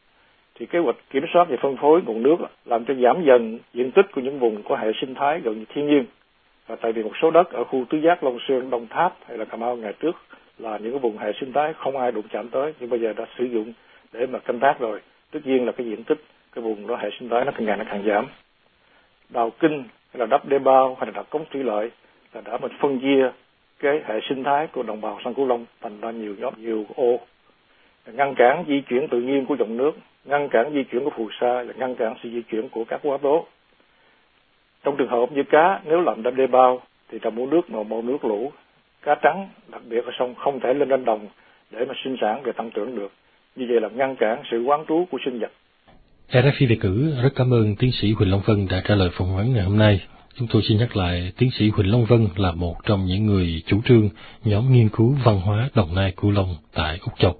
Thì kế hoạch kiểm soát và phân phối nguồn nước làm cho giảm dần diện tích của những vùng có hệ sinh thái gần như thiên nhiên. Và tại vì một số đất ở khu tứ giác Long Xuyên, Đồng Tháp hay là Cà Mau ngày trước là những cái vùng hệ sinh thái không ai đụng chạm tới, nhưng bây giờ đã sử dụng để mà canh tác rồi. Tất nhiên là cái diện tích cái vùng đó hệ sinh thái nó càng giảm. Đào kinh hay là đắp đê bao hay là đặt cống thủy lợi là đã mình phân chia cái hệ sinh thái của đồng bằng sông Cửu Long thành ra nhiều nhóm, nhiều ô, ngăn cản di chuyển tự nhiên của dòng nước, ngăn cản di chuyển của phù sa và ngăn cản sự di chuyển của các hóa tố. Trong trường hợp như cá, nếu làm đắp đê bao thì trong mùa nước màu nước lũ, cá trắng đặc biệt ở sông không thể lên đến đồng để mà sinh sản và tăng trưởng được. Như vậy là ngăn cản sự quán trú của sinh vật. RFI Việt ngữ rất cảm ơn tiến sĩ Huỳnh Long Vân đã trả lời phỏng vấn ngày hôm nay. Chúng tôi xin nhắc lại, tiến sĩ Huỳnh Long Vân là một trong những người chủ trương nhóm nghiên cứu văn hóa Đồng Nai Cửu Long tại Úc Châu.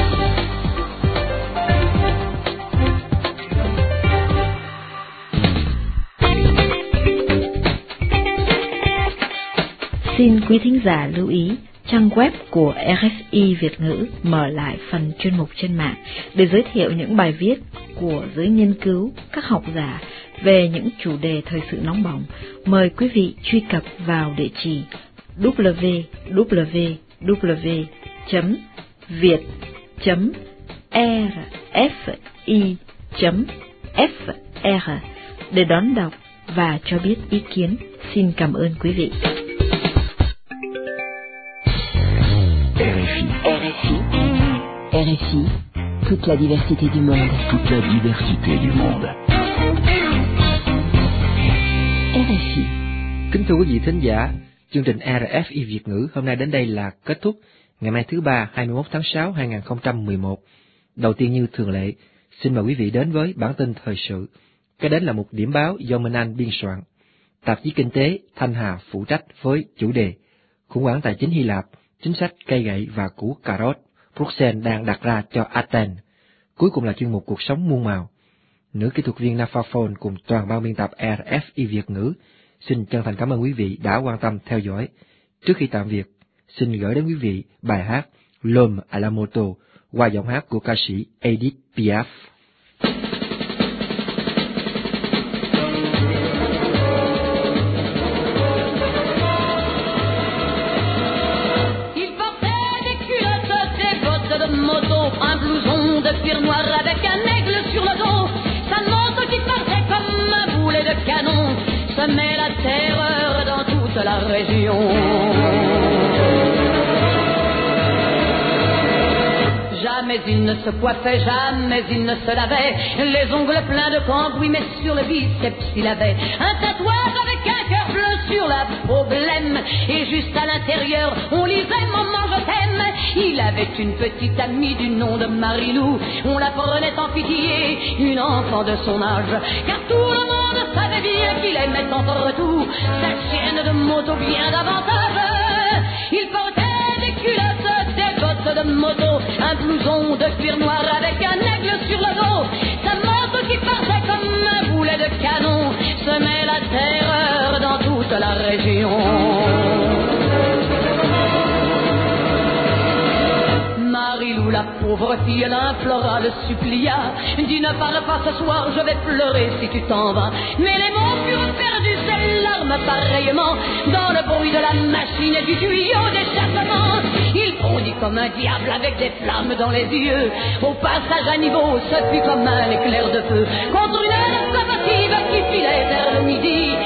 Xin quý thính giả lưu ý, trang web của RFI Việt ngữ mở lại phần chuyên mục trên mạng để giới thiệu những bài viết của giới nghiên cứu, các học giả về những chủ đề thời sự nóng bỏng. Mời quý vị truy cập vào địa chỉ www.viet.rfi.fr để đón đọc và cho biết ý kiến. Xin cảm ơn quý vị. RFI, toute la diversité du monde. Toute la diversité du monde. RFI. Kính thưa quý vị thính giả, chương trình RFI Việt ngữ hôm nay đến đây là kết thúc. Ngày mai thứ Ba, 21 tháng 6, 2011. Đầu tiên như thường lệ, xin mời quý vị đến với bản tin thời sự. Kế đến là một điểm báo do Minh Anh biên soạn. Tạp chí Kinh tế Thanh Hà phụ trách với chủ đề khủng hoảng tài chính Hy Lạp, chính sách cây gậy và củ cà rốt Bruxelles đang đặt ra cho Athens. Cuối cùng là chuyên mục cuộc sống muôn màu. Nữ kỹ thuật viên Nafaphone cùng toàn ban biên tập RFI Việt ngữ xin chân thành cảm ơn quý vị đã quan tâm theo dõi. Trước khi tạm biệt, xin gửi đến quý vị bài hát L'Homme à la moto qua giọng hát của ca sĩ Edith Piaf. Un blouson de cuir noir avec un aigle sur le dos, sa moto qui partait comme un boulet de canon, semait la terreur dans toute la région. Jamais Jamais il ne se coiffait, jamais il ne se lavait. Les ongles pleins de cambouis, mais sur le biceps il avait un tatouage avec un cœur bleu sur la peau blême. Et juste à l'intérieur, on lisait Maman je t'aime. Il avait une petite amie du nom de Marilou. On la prenait en pitié, une enfant de son âge, car tout le monde savait bien qu'il aimait entre tout sa chienne de moto bien davantage. Il portait des culottes, des bottes de moto, un blouson de cuir noir avec un aigle sur le dos. Sa moto qui partait comme un boulet de canon semait la terreur dans toute la région. Marilou, la pauvre fille, l'implora, le supplia. Dis ne parle pas ce soir, je vais pleurer si tu t'en vas. Mais les mots furent perdus, ses larmes pareillement, dans le bruit de la machine et du tuyau d'échappement. Il bondit comme un diable avec des flammes dans les yeux. Au passage à niveau, ce fut comme un éclair de feu contre une locomotive qui filait vers le midi.